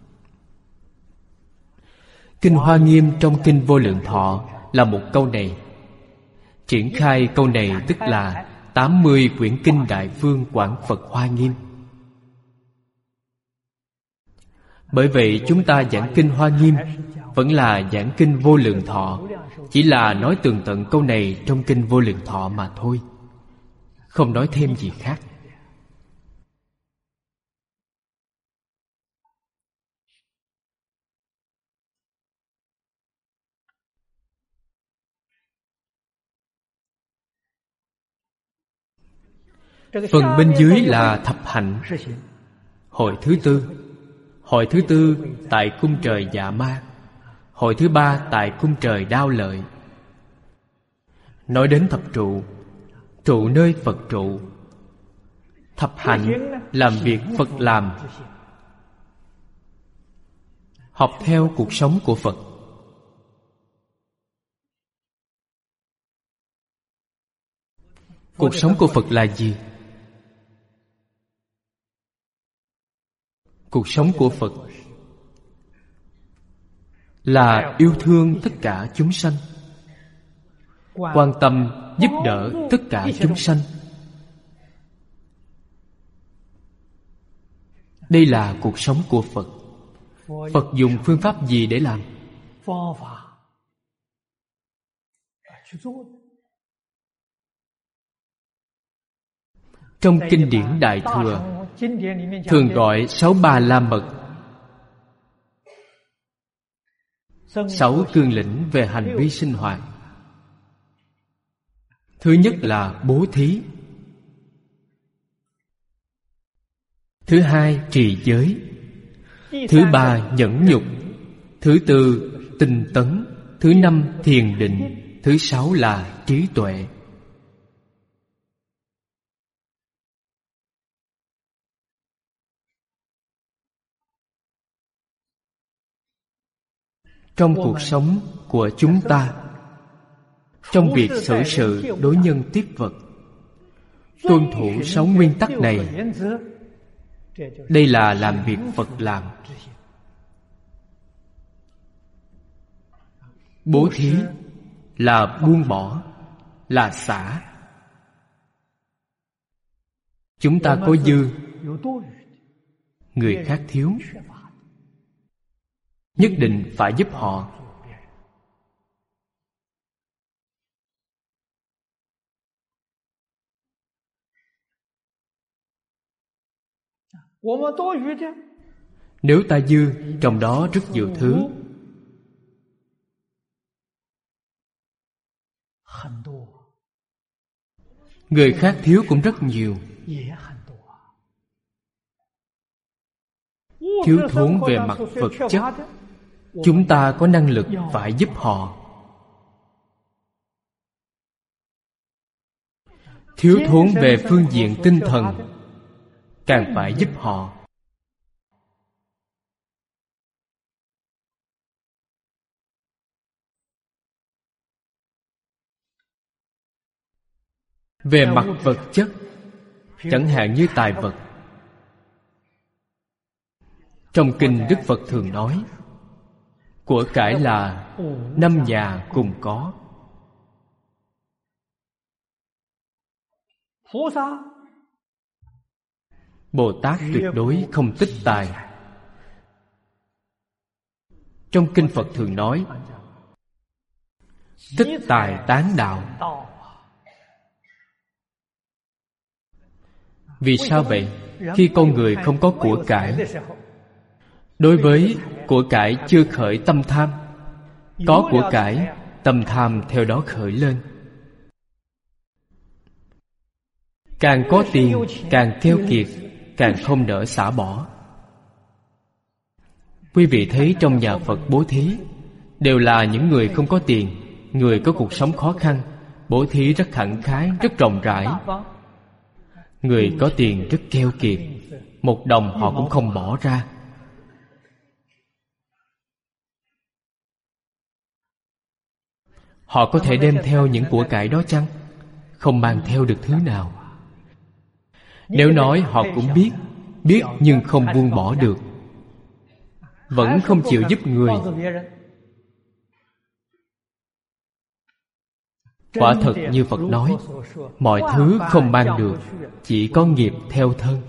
Kinh Hoa Nghiêm trong Kinh Vô Lượng Thọ là một câu này. Triển khai câu này tức là 80 quyển Kinh Đại Phương Quảng Phật Hoa Nghiêm. Bởi vậy chúng ta giảng Kinh Hoa Nghiêm vẫn là giảng Kinh Vô Lượng Thọ, chỉ là nói tường tận câu này trong Kinh Vô Lượng Thọ mà thôi, không nói thêm gì khác. Phần bên dưới là thập hạnh. Hội thứ tư. Hội thứ tư tại cung trời Dạ Ma. Hội thứ ba tại cung trời Đao Lợi. Nói đến thập trụ, trụ nơi Phật trụ. Thập hạnh làm việc Phật làm, học theo cuộc sống của Phật. Cuộc sống của Phật là gì? Cuộc sống của Phật là yêu thương tất cả chúng sanh, quan tâm giúp đỡ tất cả chúng sanh. Đây là cuộc sống của Phật. Phật dùng phương pháp gì để làm? Trong kinh điển Đại Thừa thường gọi 6 Ba La Mật, 6 cương lĩnh về hành vi sinh hoạt. Thứ nhất là bố thí, thứ hai trì giới, thứ ba nhẫn nhục, thứ tư tinh tấn, thứ năm thiền định, thứ sáu là trí tuệ. Trong cuộc sống của chúng ta, trong việc xử sự đối nhân tiếp vật, tuân thủ 6 nguyên tắc này, đây là làm việc Phật làm. Bố thí là buông bỏ, là xả. Chúng ta có dư, người khác thiếu, nhất định phải giúp họ. Nếu ta dư, trong đó rất nhiều thứ, Người khác thiếu cũng rất nhiều. Thiếu thốn về mặt vật chất, chúng ta có năng lực phải giúp họ. Thiếu thốn về phương diện tinh thần, càng phải giúp họ. Về mặt vật chất, chẳng hạn như tài vật, trong kinh Đức Phật thường nói, của cải là 5 nhà cùng có. Bồ Tát tuyệt đối không tích tài. Trong kinh Phật thường nói, tích tài tán đạo. Vì sao vậy? Khi con người không có của cải, đối với của cải chưa khởi tâm tham, có của cải, tâm tham theo đó khởi lên. Càng có tiền, càng keo kiệt, càng không nỡ xả bỏ. Quý vị thấy trong nhà Phật bố thí, đều là những người không có tiền, người có cuộc sống khó khăn, bố thí rất khẳng khái, rất rộng rãi. Người có tiền rất keo kiệt, một đồng họ cũng không bỏ ra. Họ có thể đem theo những của cải đó chăng? Không mang theo được thứ nào. Nếu nói họ cũng biết nhưng không buông bỏ được, vẫn không chịu giúp người. Quả thật như Phật nói, mọi thứ không mang được, chỉ có nghiệp theo thân.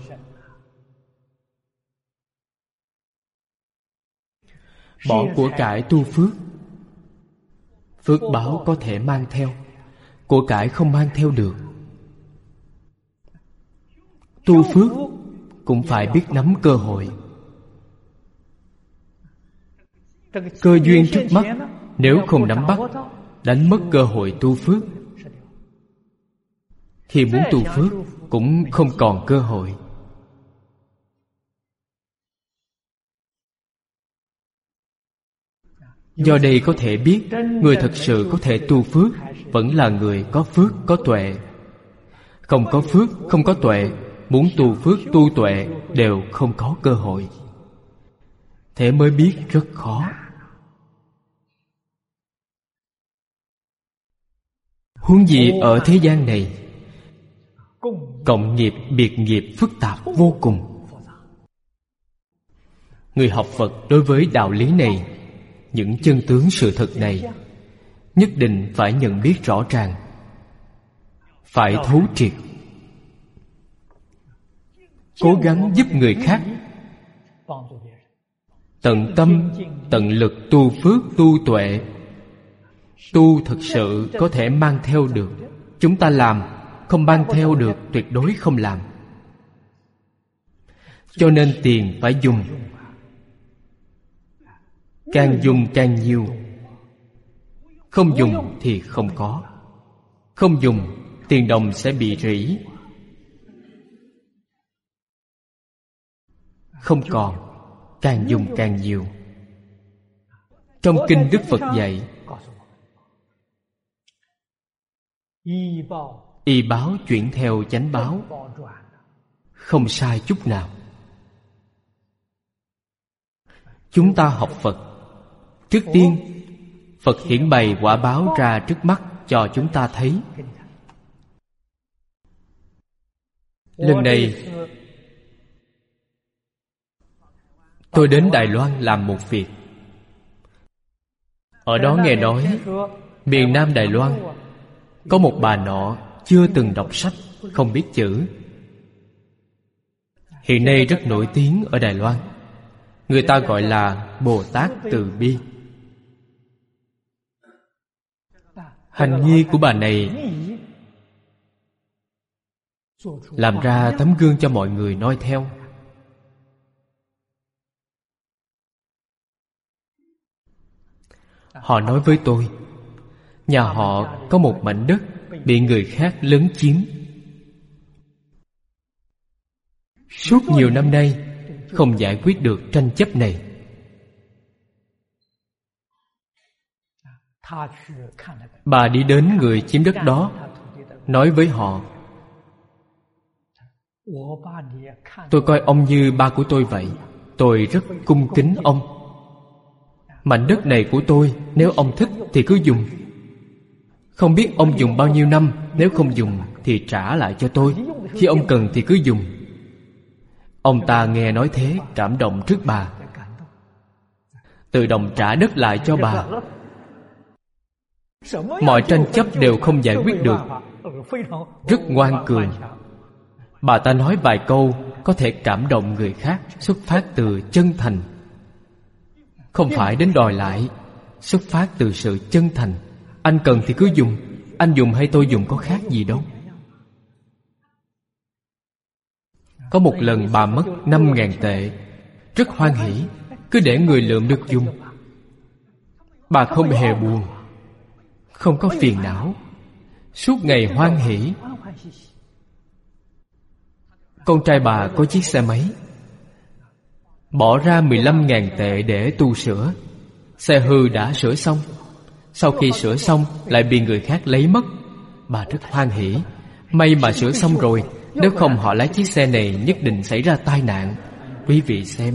Bỏ của cải tu phước, phước báo có thể mang theo, của cải không mang theo được. Tu phước cũng phải biết nắm cơ hội. Cơ duyên trước mắt, nếu không nắm bắt, đánh mất cơ hội tu phước, khi muốn tu phước cũng không còn cơ hội. Do đây có thể biết, người thật sự có thể tu phước vẫn là người có phước, có tuệ. Không có phước, không có tuệ, muốn tu phước, tu tuệ đều không có cơ hội. Thế mới biết rất khó. Huống gì ở thế gian này, cộng nghiệp, biệt nghiệp phức tạp vô cùng. Người học Phật đối với đạo lý này, những chân tướng sự thật này, nhất định phải nhận biết rõ ràng, phải thấu triệt. Cố gắng giúp người khác, tận tâm, tận lực tu phước, tu tuệ. Tu thực sự có thể mang theo được. Chúng ta làm, không mang theo được, tuyệt đối không làm. Cho nên tiền phải dùng, càng dùng càng nhiều. Không dùng thì không có. Không dùng, tiền đồng sẽ bị rỉ, không còn. Càng dùng càng nhiều. Trong kinh Đức Phật dạy, y báo chuyển theo chánh báo, không sai chút nào. Chúng ta học Phật, trước tiên Phật hiển bày quả báo ra trước mắt cho chúng ta thấy. Lần này tôi đến Đài Loan làm một việc. Ở đó nghe nói miền Nam Đài Loan có một bà nọ chưa từng đọc sách, không biết chữ. Hiện nay rất nổi tiếng ở Đài Loan. Người ta gọi là Bồ Tát Từ Bi. Hành nghi của bà này làm ra tấm gương cho mọi người noi theo. Họ nói với tôi, Nhà họ có một mảnh đất bị người khác lấn chiếm. Suốt nhiều năm nay không giải quyết được tranh chấp này. Bà đi đến người chiếm đất đó, nói với họ: tôi coi ông như ba của tôi vậy. Tôi rất cung kính ông. Mảnh đất này của tôi, nếu ông thích thì cứ dùng. Không biết ông dùng bao nhiêu năm, nếu không dùng thì trả lại cho tôi. Khi ông cần thì cứ dùng. Ông ta nghe nói thế, cảm động trước bà, tự động trả đất lại cho bà. Mọi tranh chấp đều không giải quyết được, rất ngoan cường. Bà ta nói vài câu có thể cảm động người khác, xuất phát từ chân thành. Không phải đến đòi lại, xuất phát từ sự chân thành. Anh cần thì cứ dùng, anh dùng hay tôi dùng có khác gì đâu. Có một lần bà mất 5.000 tệ, rất hoan hỉ, cứ để người lượm được dùng. Bà không hề buồn, không có phiền não, suốt ngày hoan hỉ. Con trai bà có chiếc xe máy, bỏ ra 15.000 tệ để tu sửa. Xe hư đã sửa xong, sau khi sửa xong lại bị người khác lấy mất. Bà rất hoan hỉ, may mà sửa xong rồi, nếu không họ lái chiếc xe này nhất định xảy ra tai nạn. Quý vị xem,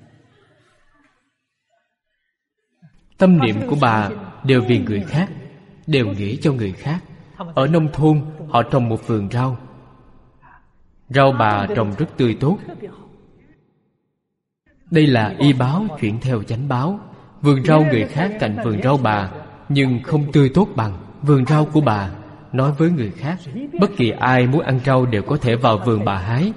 tâm niệm của bà đều vì người khác, đều nghĩ cho người khác. Ở nông thôn họ trồng một vườn rau. Rau bà trồng rất tươi tốt. Đây là y báo chuyển theo chánh báo. Vườn rau người khác cạnh vườn rau bà, nhưng không tươi tốt bằng vườn rau của bà. Nói với người khác, bất kỳ ai muốn ăn rau đều có thể vào vườn bà hái.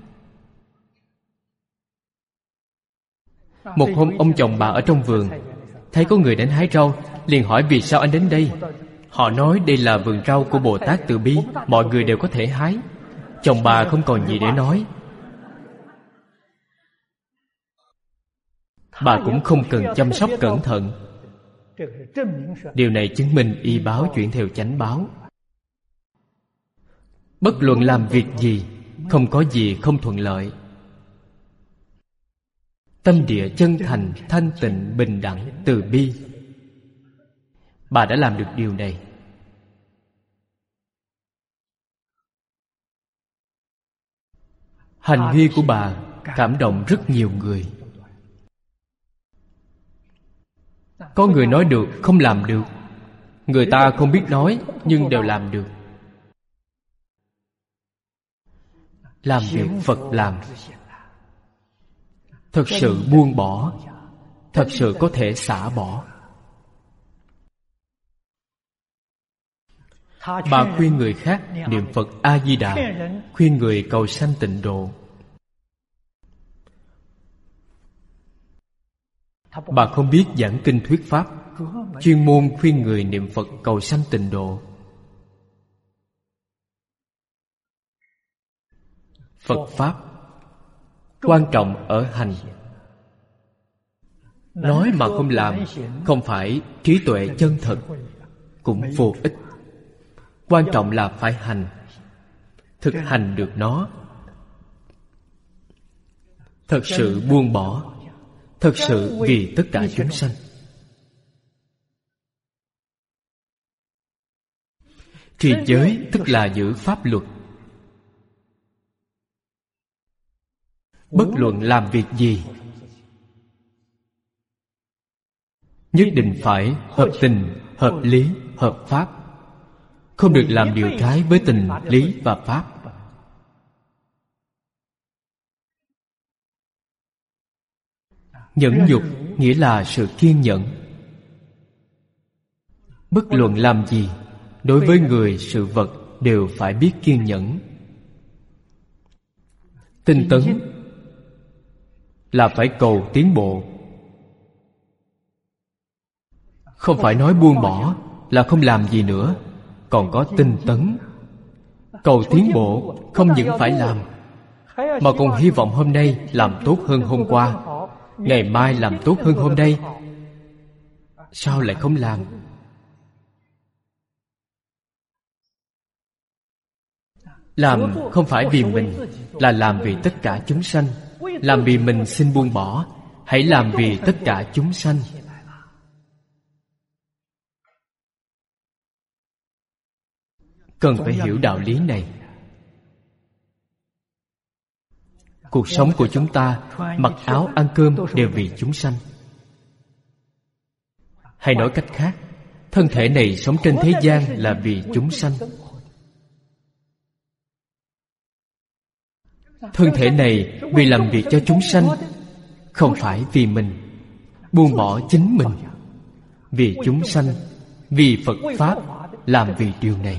Một hôm ông chồng bà ở trong vườn, thấy có người đến hái rau, liền hỏi vì sao anh đến đây. Họ nói đây là vườn rau của Bồ Tát Từ Bi, mọi người đều có thể hái. Chồng bà không còn gì để nói. Bà cũng không cần chăm sóc cẩn thận. Điều này chứng minh y báo chuyển theo chánh báo. Bất luận làm việc gì, không có gì không thuận lợi. Tâm địa chân thành, thanh tịnh, bình đẳng, từ bi. Bà đã làm được điều này. Hành vi của bà cảm động rất nhiều người. Có người nói được, không làm được. Người ta không biết nói, nhưng đều làm được. Làm việc Phật làm. Thật sự buông bỏ, thật sự có thể xả bỏ. Bà khuyên người khác niệm Phật A-di-đà, khuyên người cầu sanh tịnh độ. Bà không biết giảng kinh thuyết pháp, chuyên môn khuyên người niệm Phật cầu sanh tịnh độ. Phật pháp quan trọng ở hành. Nói mà không làm, không phải trí tuệ chân thật, cũng vô ích. Quan trọng là phải hành, thực hành được nó. Thật sự buông bỏ, thật sự vì tất cả chúng sanh. Trì giới tức là giữ pháp luật. Bất luận làm việc gì, nhất định phải hợp tình, hợp lý, hợp pháp. Không được làm điều trái với tình, lý và pháp. Nhẫn nhục nghĩa là sự kiên nhẫn. Bất luận làm gì, đối với người, sự vật đều phải biết kiên nhẫn. Tinh tấn là phải cầu tiến bộ. Không phải nói buông bỏ là không làm gì nữa, còn có tinh tấn. Cầu tiến bộ không những phải làm, mà còn hy vọng hôm nay làm tốt hơn hôm qua, ngày mai làm tốt hơn hôm nay. Sao lại không làm? Làm không phải vì mình, là làm vì tất cả chúng sanh. Làm vì mình xin buông bỏ, hãy làm vì tất cả chúng sanh. Cần phải hiểu đạo lý này. Cuộc sống của chúng ta, mặc áo ăn cơm đều vì chúng sanh. Hay nói cách khác, thân thể này sống trên thế gian là vì chúng sanh. Thân thể này vì làm việc cho chúng sanh, không phải vì mình. Buông bỏ chính mình, vì chúng sanh, vì Phật Pháp, làm vì điều này.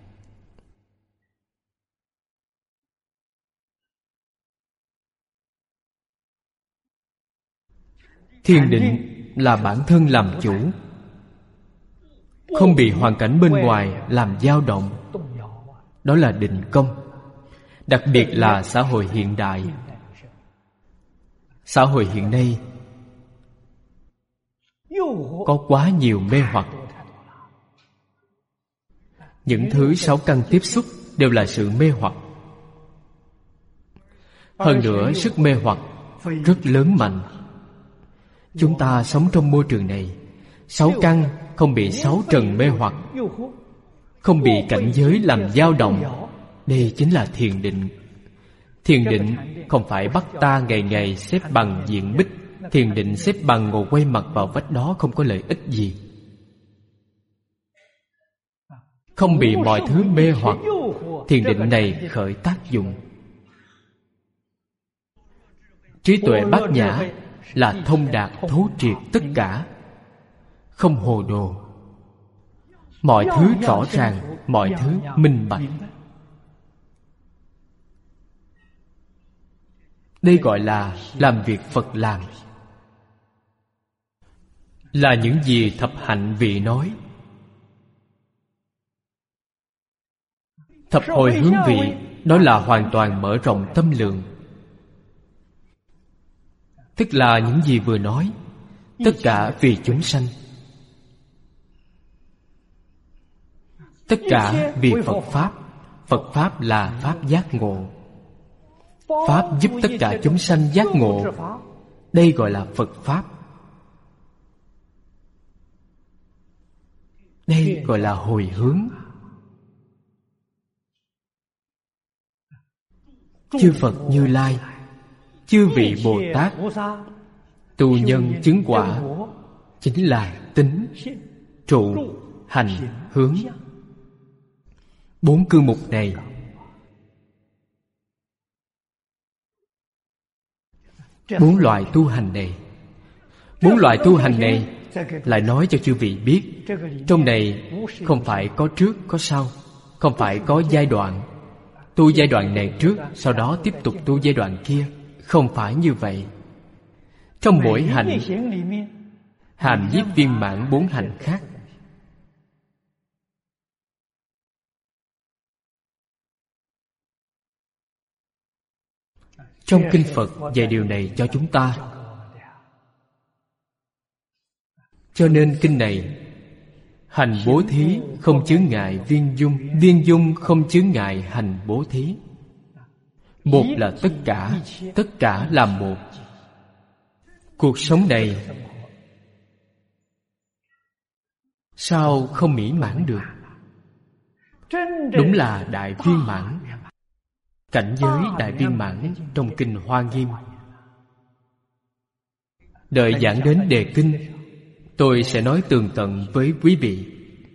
Thiền định là bản thân làm chủ, không bị hoàn cảnh bên ngoài làm dao động. Đó là định công. Đặc biệt là xã hội hiện đại. Xã hội hiện nay có quá nhiều mê hoặc. Những thứ sáu căn tiếp xúc đều là sự mê hoặc. Hơn nữa, sức mê hoặc rất lớn mạnh. Chúng ta sống trong môi trường này, sáu căn không bị sáu trần mê hoặc, không bị cảnh giới làm dao động. Đây chính là thiền định. Thiền định không phải bắt ta ngày ngày xếp bằng diện bích. Thiền định xếp bằng ngồi quay mặt vào vách đó không có lợi ích gì. Không bị mọi thứ mê hoặc, thiền định này khởi tác dụng. Trí tuệ bát nhã là thông đạt thấu triệt tất cả, không hồ đồ. Mọi thứ rõ ràng, mọi thứ minh bạch. Đây gọi là làm việc Phật làm. Là những gì thập hạnh vị nói. Thập hồi hướng vị, đó là hoàn toàn mở rộng tâm lượng. Tức là những gì vừa nói, tất cả vì chúng sanh, tất cả vì Phật Pháp. Phật Pháp là Pháp giác ngộ. Pháp giúp tất cả chúng sanh giác ngộ. Đây gọi là Phật Pháp. Đây gọi là hồi hướng. Chư Phật Như Lai, chư vị Bồ Tát, tu nhân chứng quả chính là tính, trụ, hành, hướng. Bốn cư mục này bốn loại tu hành này. Bốn loại tu hành này lại nói cho chư vị biết, trong này không phải có trước có sau, không phải có giai đoạn. Tu giai đoạn này trước, sau đó tiếp tục tu giai đoạn kia. Không phải như vậy. Trong mỗi hạnh hàm nhiếp viên mãn bốn hạnh khác. Trong kinh Phật dạy điều này cho chúng ta. Cho nên kinh này, hành bố thí không chướng ngại viên dung, viên dung không chướng ngại hành bố thí. Một là tất cả là một. Cuộc sống này sao không mỹ mãn được? Đúng là đại viên mãn. Cảnh giới đại viên mãn trong kinh Hoa Nghiêm. Đợi giảng đến đề kinh, tôi sẽ nói tường tận với quý vị.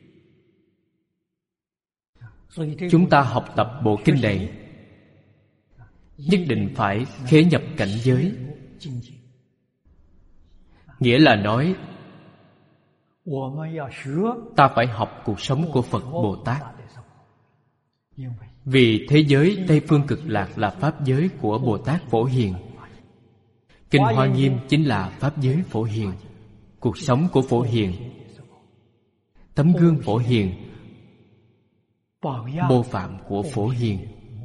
Chúng ta học tập bộ kinh này, nhất định phải khế nhập cảnh giới. Nghĩa là nói, ta phải học cuộc sống của Phật Bồ Tát. Vì thế giới Tây Phương Cực Lạc là pháp giới của Bồ Tát Phổ Hiền. Kinh Hoa Nghiêm chính là pháp giới Phổ Hiền, cuộc sống của Phổ Hiền, tấm gương Phổ Hiền, mô phạm của Phổ Hiền.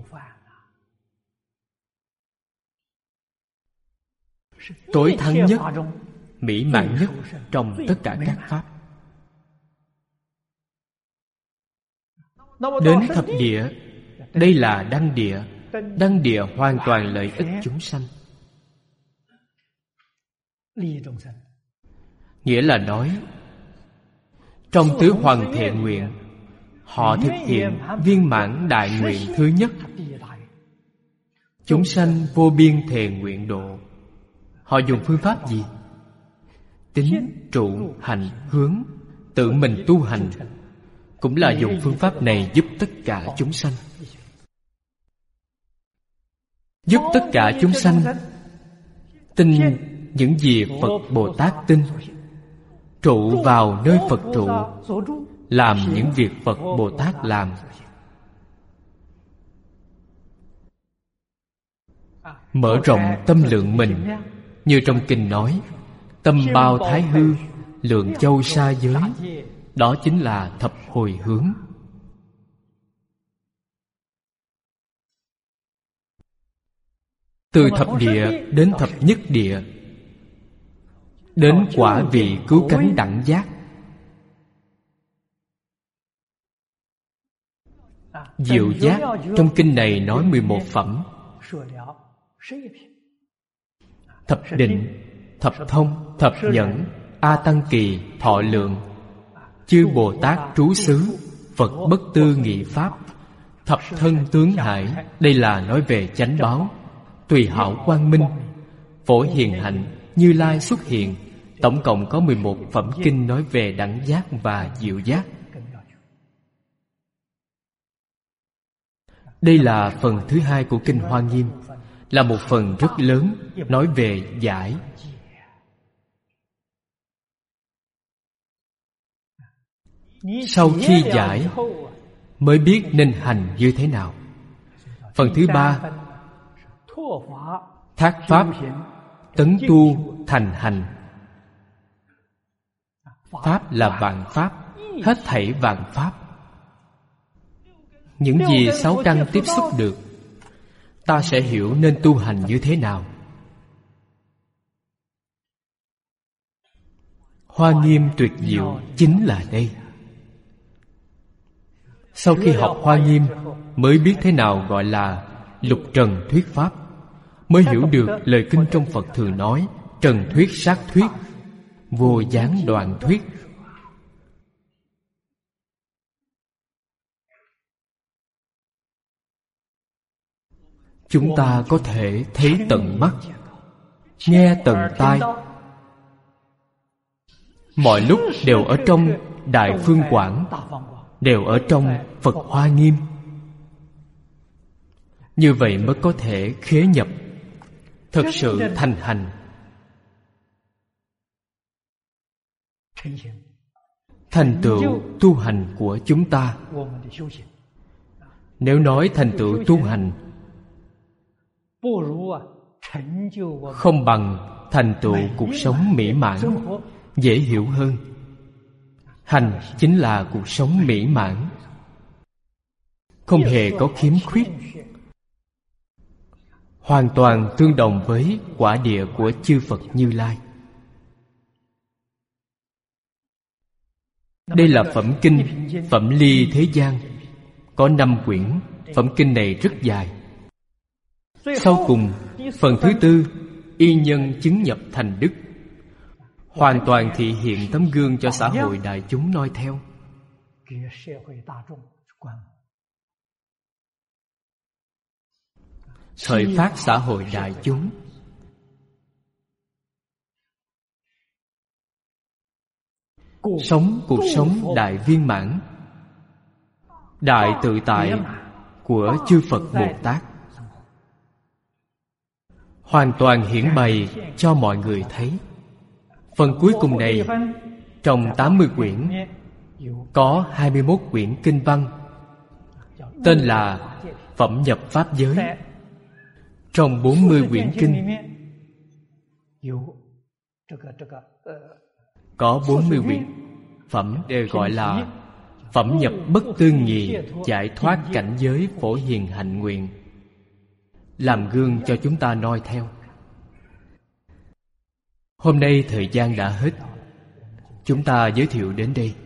Tối thắng nhất, mỹ mãn nhất trong tất cả các pháp. Đến thập địa Đây là đăng địa. Đăng địa hoàn toàn lợi ích chúng sanh. Nghĩa là nói, trong tứ hoằng thệ nguyện, họ thực hiện viên mãn đại nguyện thứ nhất. Chúng sanh vô biên thệ nguyện độ. Họ dùng phương pháp gì? Tín, trụ, hành, hướng, tự mình tu hành, cũng là dùng phương pháp này giúp tất cả chúng sanh. Giúp tất cả chúng sanh tin những gì Phật Bồ Tát tin, trụ vào nơi Phật trụ, làm những việc Phật Bồ Tát làm. Mở rộng tâm lượng mình, như trong kinh nói, tâm bao thái hư, lượng châu sa giới. Đó chính là thập hồi hướng. Từ thập địa đến thập nhất địa, đến quả vị cứu cánh đẳng giác. Diệu giác trong kinh này nói 11 phẩm. Thập định, thập thông, thập nhẫn, A Tăng Kỳ, Thọ Lượng, chư Bồ Tát trú xứ, Phật bất tư nghị pháp, thập thân tướng hải. Đây là nói về chánh báo. Tùy hảo quang minh, Phổ Hiền Hạnh, Như Lai xuất hiện. Tổng cộng có 11 phẩm kinh nói về đẳng giác và diệu giác. Đây là phần thứ hai của kinh Hoa Nghiêm, là một phần rất lớn nói về giải. Sau khi giải mới biết nên hành như thế nào. Phần thứ ba, thác pháp tấn tu thành hành. Pháp là vạn pháp, hết thảy vạn pháp. Những gì sáu căn tiếp xúc được, ta sẽ hiểu nên tu hành như thế nào. Hoa Nghiêm tuyệt diệu chính là đây. Sau khi học Hoa Nghiêm, mới biết thế nào gọi là lục trần thuyết pháp, mới hiểu được lời kinh trong Phật thường nói trần thuyết sát thuyết, vô gián đoạn thuyết. Chúng ta có thể thấy tận mắt, nghe tận tai, mọi lúc đều ở trong Đại Phương Quảng, đều ở trong Phật Hoa Nghiêm. Như vậy mới có thể khế nhập, thực sự thành hành. Thành tựu tu hành của chúng ta. Nếu nói thành tựu tu hành, không bằng thành tựu cuộc sống mỹ mãn, dễ hiểu hơn. Hành chính là cuộc sống mỹ mãn, không hề có khiếm khuyết, hoàn toàn tương đồng với quả địa của chư Phật Như Lai. Đây là phẩm kinh Phẩm Ly Thế Gian, có 5 quyển. Phẩm kinh này rất dài. Sau cùng, phần thứ tư, Y nhân chứng nhập thành đức, hoàn toàn thị hiện tấm gương cho xã hội đại chúng noi theo. Khởi phát xã hội đại chúng. Sống cuộc sống đại viên mãn, đại tự tại của chư Phật Bồ Tát, hoàn toàn hiển bày cho mọi người thấy. Phần cuối cùng này, trong 80 quyển, có 21 quyển kinh văn, tên là Phẩm Nhập Pháp Giới. Trong 40 quyển kinh, có 40 quyển phẩm đều gọi là Phẩm Nhập Bất Tư Nghị, giải thoát cảnh giới Phổ Hiền Hạnh Nguyện, làm gương cho chúng ta noi theo. Hôm nay thời gian đã hết, chúng ta giới thiệu đến đây.